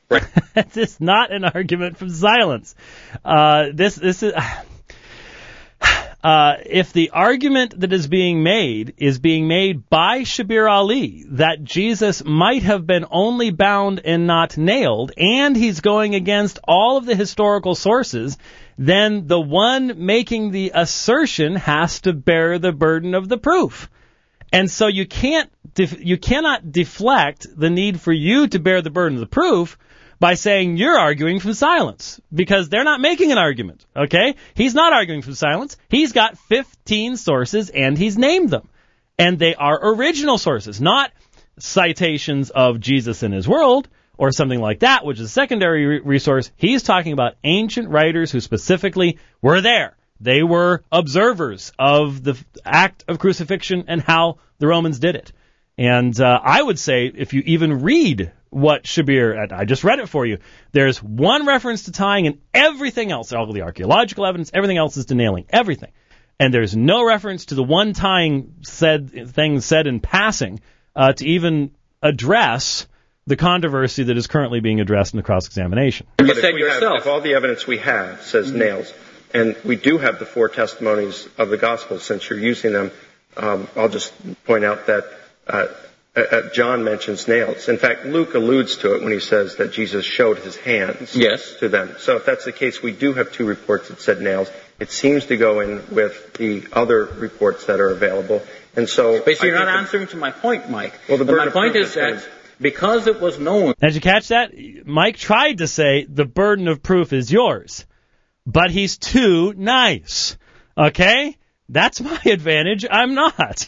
Right. This is not an argument from silence. Uh, this this is. Uh, if the argument that is being made is being made by Shabir Ali that Jesus might have been only bound and not nailed, and he's going against all of the historical sources, then the one making the assertion has to bear the burden of the proof. And so you can't, def- you cannot deflect the need for you to bear the burden of the proof by saying you're arguing from silence, because they're not making an argument, okay? He's not arguing from silence. He's got fifteen sources, and he's named them. And they are original sources, not citations of Jesus in his world or something like that, which is a secondary re- resource. He's talking about ancient writers who specifically were there. They were observers of the act of crucifixion and how the Romans did it. And uh, I would say if you even read what Shabir, I just read it for you, there's one reference to tying, and everything else, all the archaeological evidence, everything else is to nailing, everything. And there's no reference to the one tying said thing said in passing uh, to even address the controversy that is currently being addressed in the cross-examination. You But said if, we yourself. have, if all the evidence we have says mm-hmm. nails, and we do have the four testimonies of the Gospels, since you're using them, um, I'll just point out that uh, uh, John mentions nails. In fact, Luke alludes to it when he says that Jesus showed his hands yes. to them. So if that's the case, we do have two reports that said nails. It seems to go in with the other reports that are available. And so, but you're not the, answering to my point, Mike. Well, the my point is that is, because it was known. Did you catch that? Mike tried to say the burden of proof is yours, but he's too nice. Okay? That's my advantage. I'm not.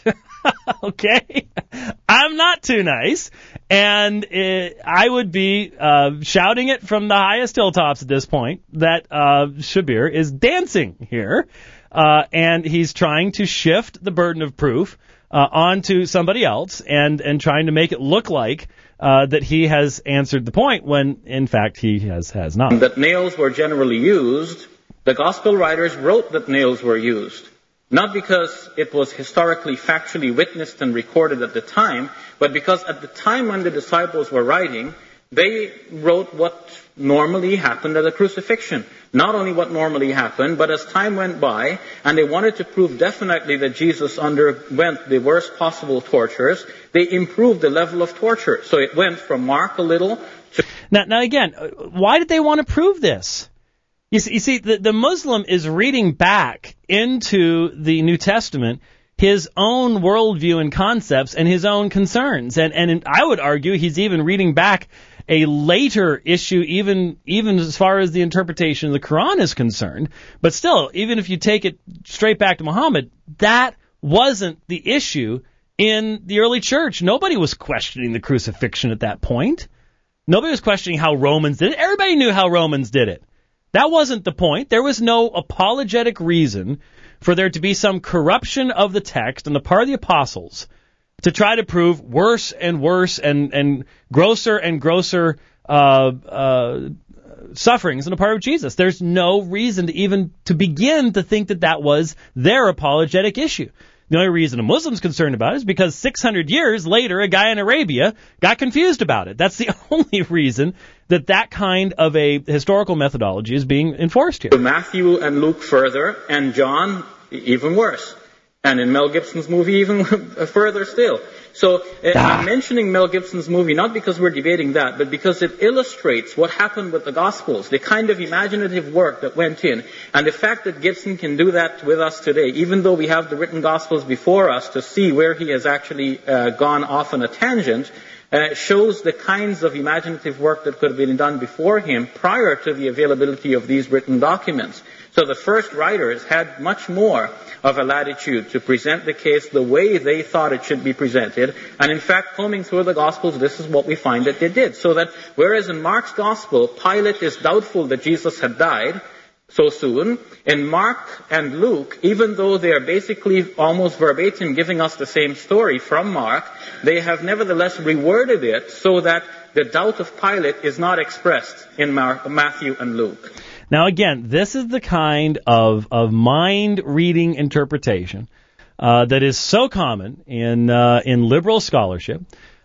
Okay? I'm not too nice. And it, I would be uh, shouting it from the highest hilltops at this point that uh, Shabir is dancing here. Uh, and he's trying to shift the burden of proof uh, onto somebody else and, and trying to make it look like uh, that he has answered the point when, in fact, he has, has not. That nails were generally used. The gospel writers wrote that nails were used. Not because it was historically, factually witnessed and recorded at the time, but because at the time when the disciples were writing, they wrote what normally happened at the crucifixion. Not only what normally happened, but as time went by, and they wanted to prove definitely that Jesus underwent the worst possible tortures, they improved the level of torture. So it went from Mark a little to... Now, now again, why did they want to prove this? You see, you see the, the Muslim is reading back into the New Testament his own worldview and concepts and his own concerns. And, and I would argue he's even reading back a later issue, even even as far as the interpretation of the Quran is concerned. But still, even if you take it straight back to Muhammad, that wasn't the issue in the early church. Nobody was questioning the crucifixion at that point. Nobody was questioning how Romans did it. Everybody knew how Romans did it. That wasn't the point. There was no apologetic reason for there to be some corruption of the text on the part of the apostles to try to prove worse and worse and, and grosser and grosser uh, uh, sufferings on the part of Jesus. There's no reason to even to begin to think that that was their apologetic issue. The only reason a Muslim's concerned about it is because six hundred years later, a guy in Arabia got confused about it. That's the only reason that that kind of a historical methodology is being enforced here. Matthew and Luke further, and John even worse. And in Mel Gibson's movie, even further still. So uh, ah. I'm mentioning Mel Gibson's movie not because we're debating that, but because it illustrates what happened with the Gospels, the kind of imaginative work that went in, and the fact that Gibson can do that with us today, even though we have the written Gospels before us to see where he has actually uh, gone off on a tangent, uh, shows the kinds of imaginative work that could have been done before him prior to the availability of these written documents. So the first writers had much more of a latitude to present the case the way they thought it should be presented. And in fact, combing through the Gospels, this is what we find that they did. So that whereas in Mark's Gospel, Pilate is doubtful that Jesus had died so soon, in Mark and Luke, even though they are basically almost verbatim giving us the same story from Mark, they have nevertheless reworded it so that the doubt of Pilate is not expressed in Mar- Matthew and Luke. Now, again, this is the kind of, of mind-reading interpretation uh, that is so common in uh, in liberal scholarship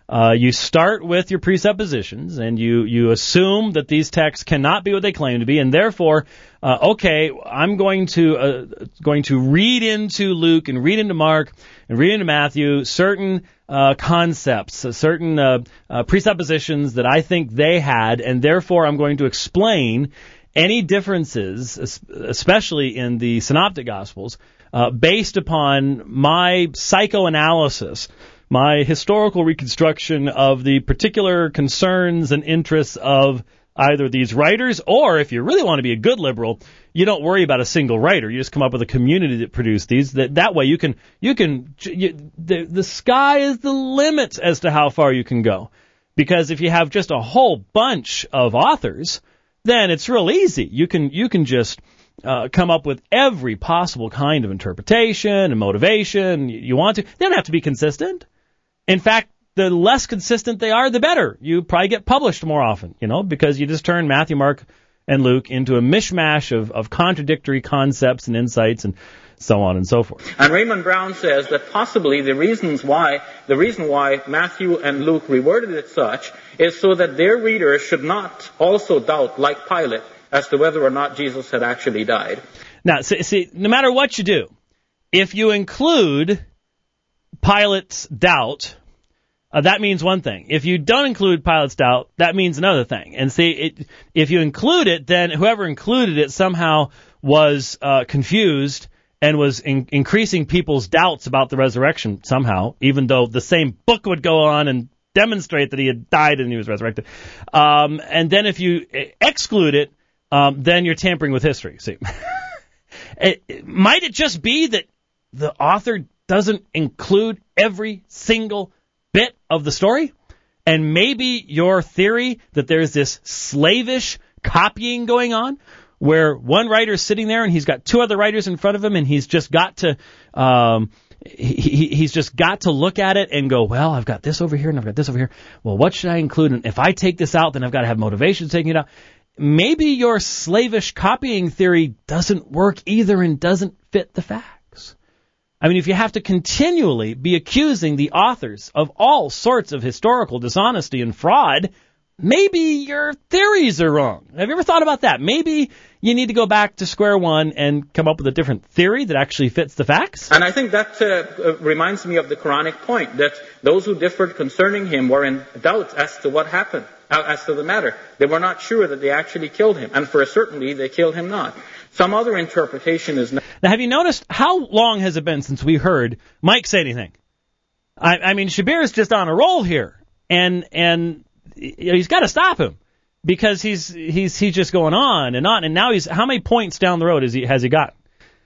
Uh, you start with your presuppositions, and you, you assume that these texts cannot be what they claim to be, and therefore, uh, okay, I'm going to uh, going to read into Luke and read into Mark and read into Matthew certain uh, concepts, uh, certain uh, uh, presuppositions that I think they had, and therefore I'm going to explain any differences, especially in the Synoptic Gospels, uh, based upon my psychoanalysis, my historical reconstruction of the particular concerns and interests of either these writers, or if you really want to be a good liberal, you don't worry about a single writer. You just come up with a community that produced these. That that way you can you can you, the the sky is the limit as to how far you can go, because if you have just a whole bunch of authors, then it's real easy. You can you can just uh, come up with every possible kind of interpretation and motivation you want to. They don't have to be consistent. In fact, the less consistent they are, the better. You probably get published more often, you know, because you just turn Matthew, Mark, and Luke into a mishmash of, of contradictory concepts and insights and so on and so forth. And Raymond Brown says that possibly the reasons why, the reason why Matthew and Luke reworded it such is so that their readers should not also doubt, like Pilate, as to whether or not Jesus had actually died. Now, see, see no matter what you do, if you include Pilate's doubt, uh, that means one thing. If you don't include Pilate's doubt, that means another thing. And see, it, if you include it, then whoever included it somehow was uh, confused and was in, increasing people's doubts about the resurrection somehow, even though the same book would go on and demonstrate that he had died and he was resurrected. Um, and then if you exclude it, um, then you're tampering with history. See, it, it, might it just be that the author doesn't include every single bit of the story? And maybe your theory that there's this slavish copying going on, where one writer's sitting there and he's got two other writers in front of him, and he's just got to um, he, he's just got to look at it and go, well, I've got this over here and I've got this over here. Well, what should I include? And if I take this out, then I've got to have motivation taking it out. Maybe your slavish copying theory doesn't work either and doesn't fit the facts. I mean, if you have to continually be accusing the authors of all sorts of historical dishonesty and fraud, maybe your theories are wrong. Have you ever thought about that? Maybe you need to go back to square one and come up with a different theory that actually fits the facts. And I think that uh, reminds me of the Quranic point, that those who differed concerning him were in doubt as to what happened, as to the matter. They were not sure that they actually killed him, and for a certainty they killed him not. Some other interpretation is not. Now, have you noticed how long has it been since we heard Mike say anything? I, I mean, Shabir is just on a roll here, and and he's got to stop him, because he's he's he's just going on and on, and now he's how many points down the road has he has he got?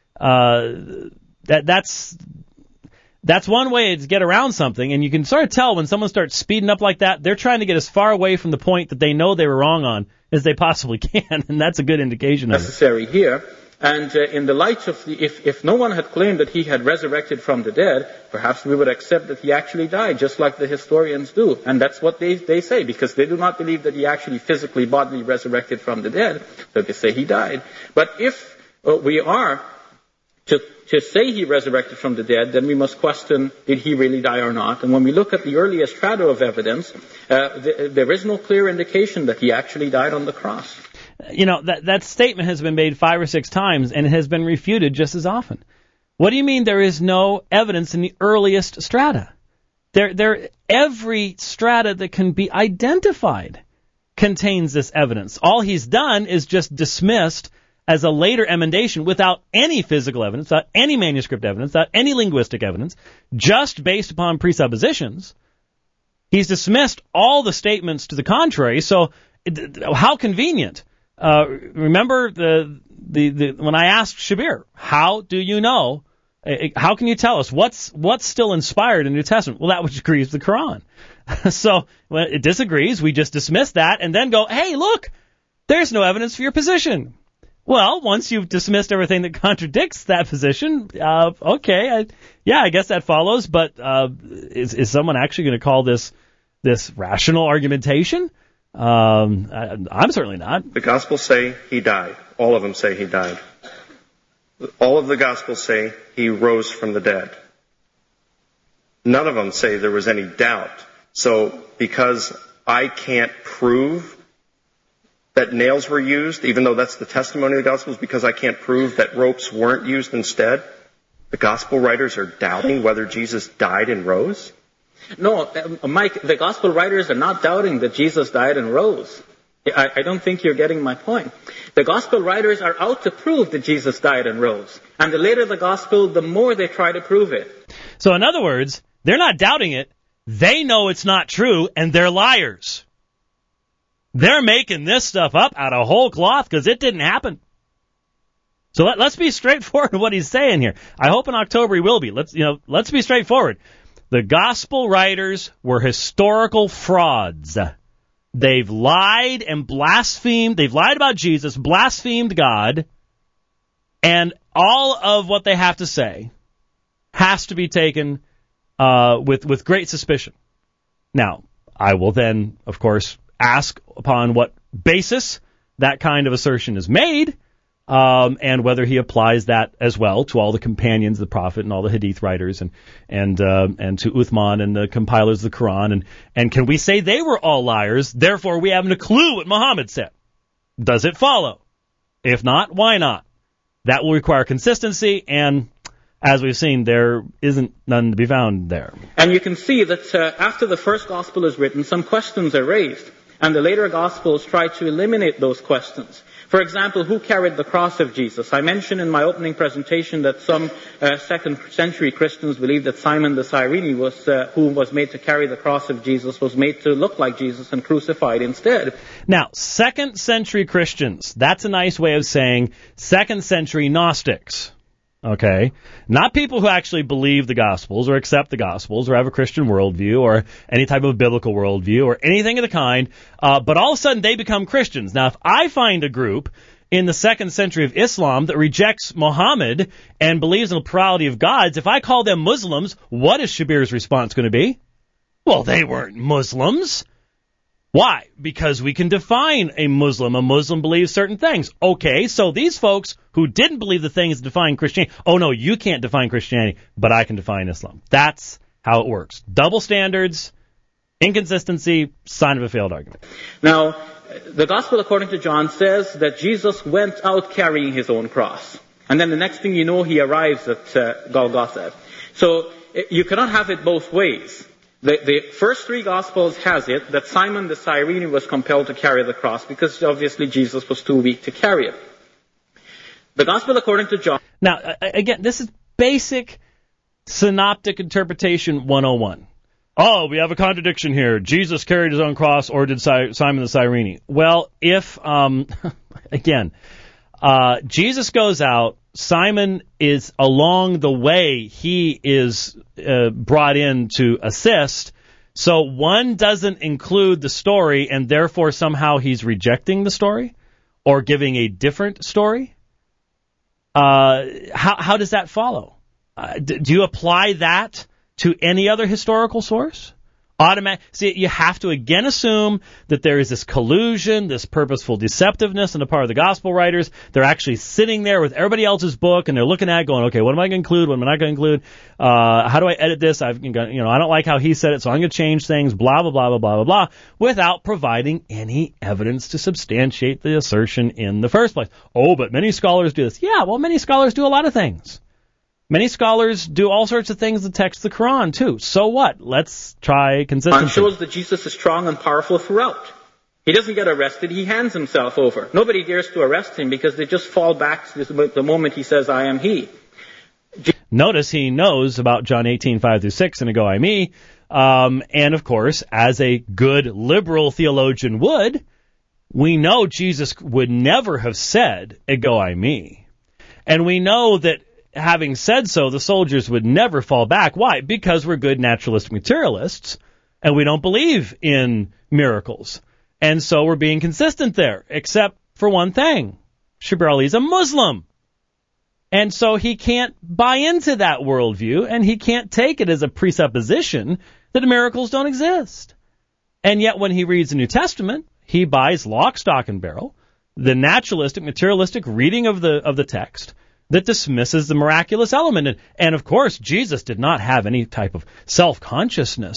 Uh, that that's that's one way to get around something, and you can sort of tell when someone starts speeding up like that, they're trying to get as far away from the point that they know they were wrong on as they possibly can, and that's a good indication of it. Necessary here. And uh, in the light of the, if, if no one had claimed that he had resurrected from the dead, perhaps we would accept that he actually died, just like the historians do. And that's what they, they say, because they do not believe that he actually physically, bodily resurrected from the dead, so they say he died. But if uh, we are to, to say he resurrected from the dead, then we must question, did he really die or not? And when we look at the earliest strata of evidence, uh, th- there is no clear indication that he actually died on the cross. You know, that that statement has been made five or six times, and it has been refuted just as often. What do you mean there is no evidence in the earliest strata? There, there, every strata that can be identified contains this evidence. All he's done is just dismissed as a later emendation without any physical evidence, without any manuscript evidence, without any linguistic evidence, just based upon presuppositions. He's dismissed all the statements to the contrary, so how convenient. Uh, remember the, the, the, when I asked Shabir, how do you know, how can you tell us what's, what's still inspired in the New Testament? Well, that which agrees with the Quran. So when it disagrees, we just dismiss that and then go, hey, look, there's no evidence for your position. Well, once you've dismissed everything that contradicts that position, uh, okay, I, yeah, I guess that follows, but, uh, is, is someone actually going to call this, this rational argumentation? Um, I, I'm certainly not. The Gospels say he died. All of them say he died. All of the Gospels say he rose from the dead. None of them say there was any doubt. So because I can't prove that nails were used, even though that's the testimony of the Gospels, because I can't prove that ropes weren't used instead, the Gospel writers are doubting whether Jesus died and rose? No, uh, Mike, the Gospel writers are not doubting that Jesus died and rose. I, I don't think you're getting my point. The Gospel writers are out to prove that Jesus died and rose. And the later the Gospel, the more they try to prove it. So in other words, they're not doubting it. They know it's not true, and they're liars. They're making this stuff up out of whole cloth because it didn't happen. So let, let's be straightforward in what he's saying here. I hope in October he will be. Let's, you know, let's be straightforward. The Gospel writers were historical frauds. They've lied and blasphemed. They've lied about Jesus, blasphemed God, and all of what they have to say has to be taken uh, with with great suspicion. Now, I will then, of course, ask upon what basis that kind of assertion is made, um, and whether he applies that as well to all the companions of the prophet and all the Hadith writers and and uh, and to Uthman and the compilers of the Quran. And, and can we say they were all liars, therefore we haven't a clue what Muhammad said? Does it follow? If not, why not? That will require consistency, and as we've seen, there isn't none to be found there. And you can see that uh, after the first gospel is written, some questions are raised, and the later gospels try to eliminate those questions. For example, who carried the cross of Jesus? I mentioned in my opening presentation that some uh, second century Christians believe that Simon the Cyrene, was, uh, who was made to carry the cross of Jesus, was made to look like Jesus and crucified instead. Now, second century Christians, that's a nice way of saying second century Gnostics. Okay? Not people who actually believe the Gospels or accept the Gospels or have a Christian worldview or any type of biblical worldview or anything of the kind, uh, but all of a sudden they become Christians. Now, if I find a group in the second century of Islam that rejects Muhammad and believes in the plurality of gods, if I call them Muslims, what is Shabir's response going to be? Well, they weren't Muslims. Why? Because we can define a Muslim. A Muslim believes certain things. Okay, so these folks who didn't believe the things define Christianity, oh no, you can't define Christianity, but I can define Islam. That's how it works. Double standards, inconsistency, sign of a failed argument. Now, the Gospel according to John says that Jesus went out carrying his own cross. And then the next thing you know, he arrives at uh, Golgotha. So you cannot have it both ways. The, the first three Gospels has it that Simon the Cyrene was compelled to carry the cross because obviously Jesus was too weak to carry it. The Gospel according to John... Now, again, this is basic synoptic interpretation one oh one. Oh, we have a contradiction here. Jesus carried his own cross, or did Simon the Cyrene? Well, if, um, again, uh, Jesus goes out, Simon is along the way, he is uh, brought in to assist, so one doesn't include the story, and therefore somehow he's rejecting the story, or giving a different story? Uh, how, how does that follow? Uh, do, do you apply that to any other historical source? Automatic. See, you have to again assume that there is this collusion, this purposeful deceptiveness on the part of the gospel writers. They're actually sitting there with everybody else's book, and they're looking at it going, okay, what am I going to include? What am I not going to include? Uh, how do I edit this? I've, you know, I don't like how he said it, so I'm going to change things, blah, blah, blah, blah, blah, blah, blah, without providing any evidence to substantiate the assertion in the first place. Oh, but many scholars do this. Yeah, well, many scholars do a lot of things. Many scholars do all sorts of things that text the Quran, too. So what? Let's try consistency. It shows that Jesus is strong and powerful throughout. He doesn't get arrested. He hands himself over. Nobody dares to arrest him because they just fall back to the moment he says, I am he. Notice he knows about John eighteen, five through six and Ego I Me. Um, and, of course, as a good liberal theologian would, we know Jesus would never have said, Ego I Me. And we know that having said so, the soldiers would never fall back. Why? Because we're good naturalistic materialists, and we don't believe in miracles. And so we're being consistent there, except for one thing. Shabir Ali's a Muslim. And so he can't buy into that worldview, and he can't take it as a presupposition that miracles don't exist. And yet when he reads the New Testament, he buys lock, stock, and barrel, the naturalistic, materialistic reading of the of the text, that dismisses the miraculous element. And, and, of course, Jesus did not have any type of self-consciousness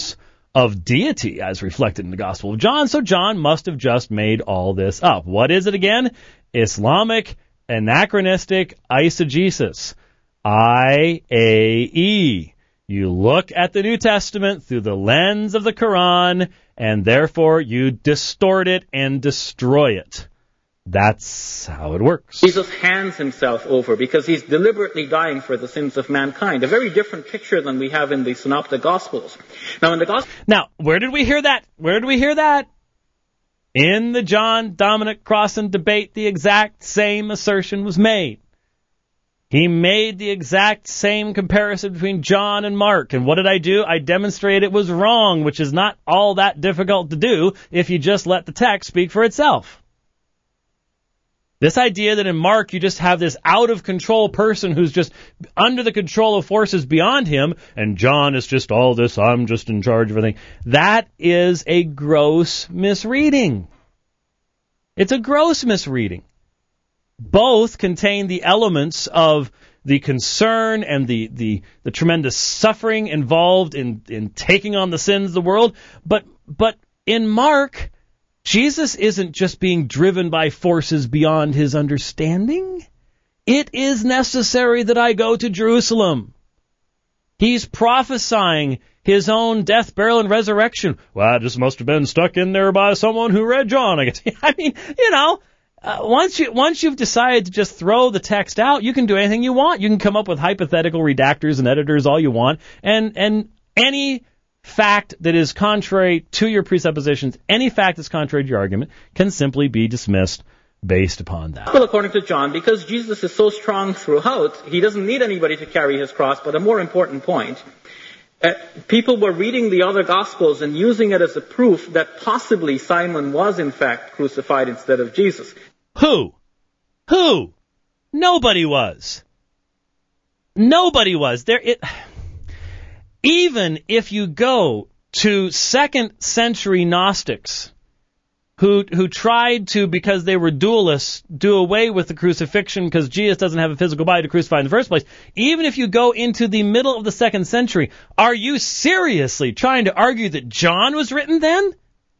of deity as reflected in the Gospel of John, so John must have just made all this up. What is it again? Islamic anachronistic eisegesis. I A E. You look at the New Testament through the lens of the Quran, and therefore you distort it and destroy it. That's how it works. Jesus hands himself over because he's deliberately dying for the sins of mankind. A very different picture than we have in the Synoptic Gospels. Now, in the Gospel... Now, where did we hear that? Where did we hear that? In the John Dominic Crossan debate, the exact same assertion was made. He made the exact same comparison between John and Mark. And what did I do? I demonstrated it was wrong, which is not all that difficult to do if you just let the text speak for itself. This idea that in Mark you just have this out-of-control person who's just under the control of forces beyond him, and John is just all this, I'm just in charge of everything. That is a gross misreading. It's a gross misreading. Both contain the elements of the concern and the, the, the tremendous suffering involved in, in taking on the sins of the world. But, but in Mark, Jesus isn't just being driven by forces beyond his understanding. It is necessary that I go to Jerusalem. He's prophesying his own death, burial, and resurrection. Well, I just must have been stuck in there by someone who read John, I guess. I mean, you know, uh, once you, once you've decided to just throw the text out, you can do anything you want. You can come up with hypothetical redactors and editors all you want, and, and any fact that is contrary to your presuppositions, any fact that's contrary to your argument, can simply be dismissed based upon that. Well, according to John, because Jesus is so strong throughout, he doesn't need anybody to carry his cross. But a more important point, uh, people were reading the other Gospels and using it as a proof that possibly Simon was in fact crucified instead of Jesus. Who? Who? Nobody was. Nobody was. There. It. Even if you go to second century Gnostics who who tried to, because they were dualists, do away with the crucifixion because Jesus doesn't have a physical body to crucify in the first place, even if you go into the middle of the second century, are you seriously trying to argue that John was written then?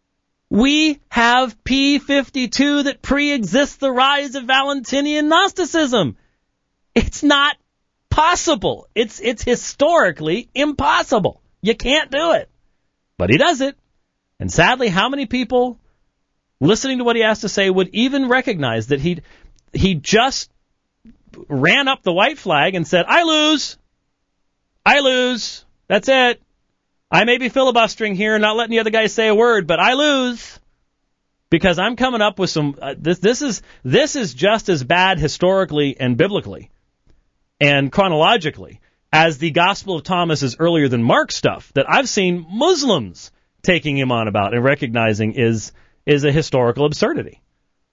We have P fifty-two that pre-exists the rise of Valentinian Gnosticism. It's not possible. It's it's historically impossible. You can't do it. But he does it. And sadly, how many people listening to what he has to say would even recognize that he he just ran up the white flag and said, I lose. I lose. That's it. I may be filibustering here and not letting the other guys say a word, but I lose. Because I'm coming up with some uh, this this is this is just as bad historically and biblically and chronologically as the Gospel of Thomas is earlier than Mark stuff that I've seen Muslims taking him on about and recognizing is is a historical absurdity.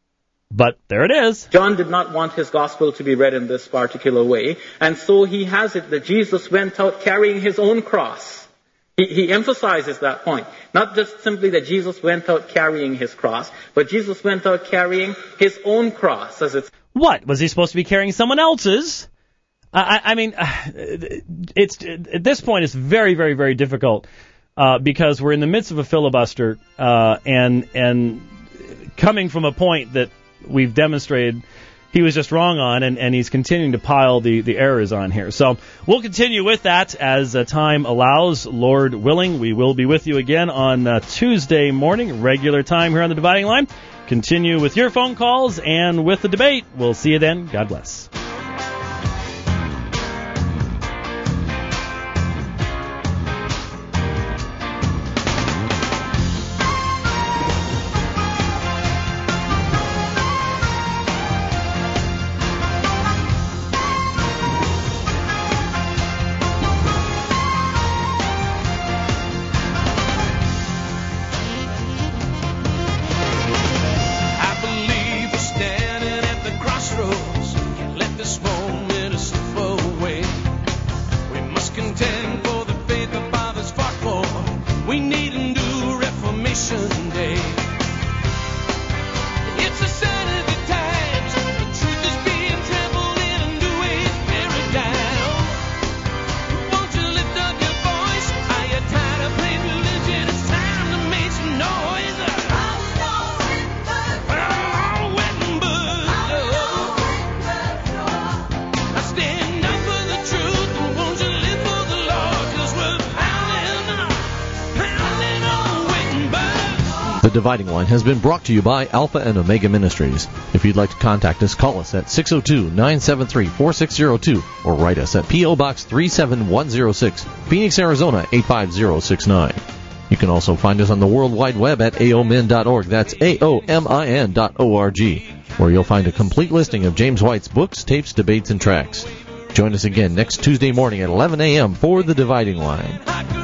But there it is. John did not want his gospel to be read in this particular way, and so he has it that Jesus went out carrying his own cross. He, he emphasizes that point. Not just simply that Jesus went out carrying his cross, but Jesus went out carrying his own cross, as it's... What? Was he supposed to be carrying someone else's? I, I mean, it's at this point it's very, very, very difficult uh, because we're in the midst of a filibuster uh, and and coming from a point that we've demonstrated he was just wrong on, and, and he's continuing to pile the, the errors on here. So we'll continue with that as uh, time allows. Lord willing, we will be with you again on uh, Tuesday morning, regular time here on The Dividing Line. Continue with your phone calls and with the debate. We'll see you then. God bless. Won't you lift up your voice? Are you tired of playing religion? The Dividing Line has been brought to you by Alpha and Omega Ministries. If you'd like to contact us, call us at six oh two, nine seven three, four six oh two or write us at P O. Box three seven one oh six, Phoenix, Arizona eight five zero six nine. You can also find us on the World Wide Web at A O M I N dot org. That's A O M I N dot O R G, where you'll find a complete listing of James White's books, tapes, debates, and tracks. Join us again next Tuesday morning at eleven a.m. for The Dividing Line.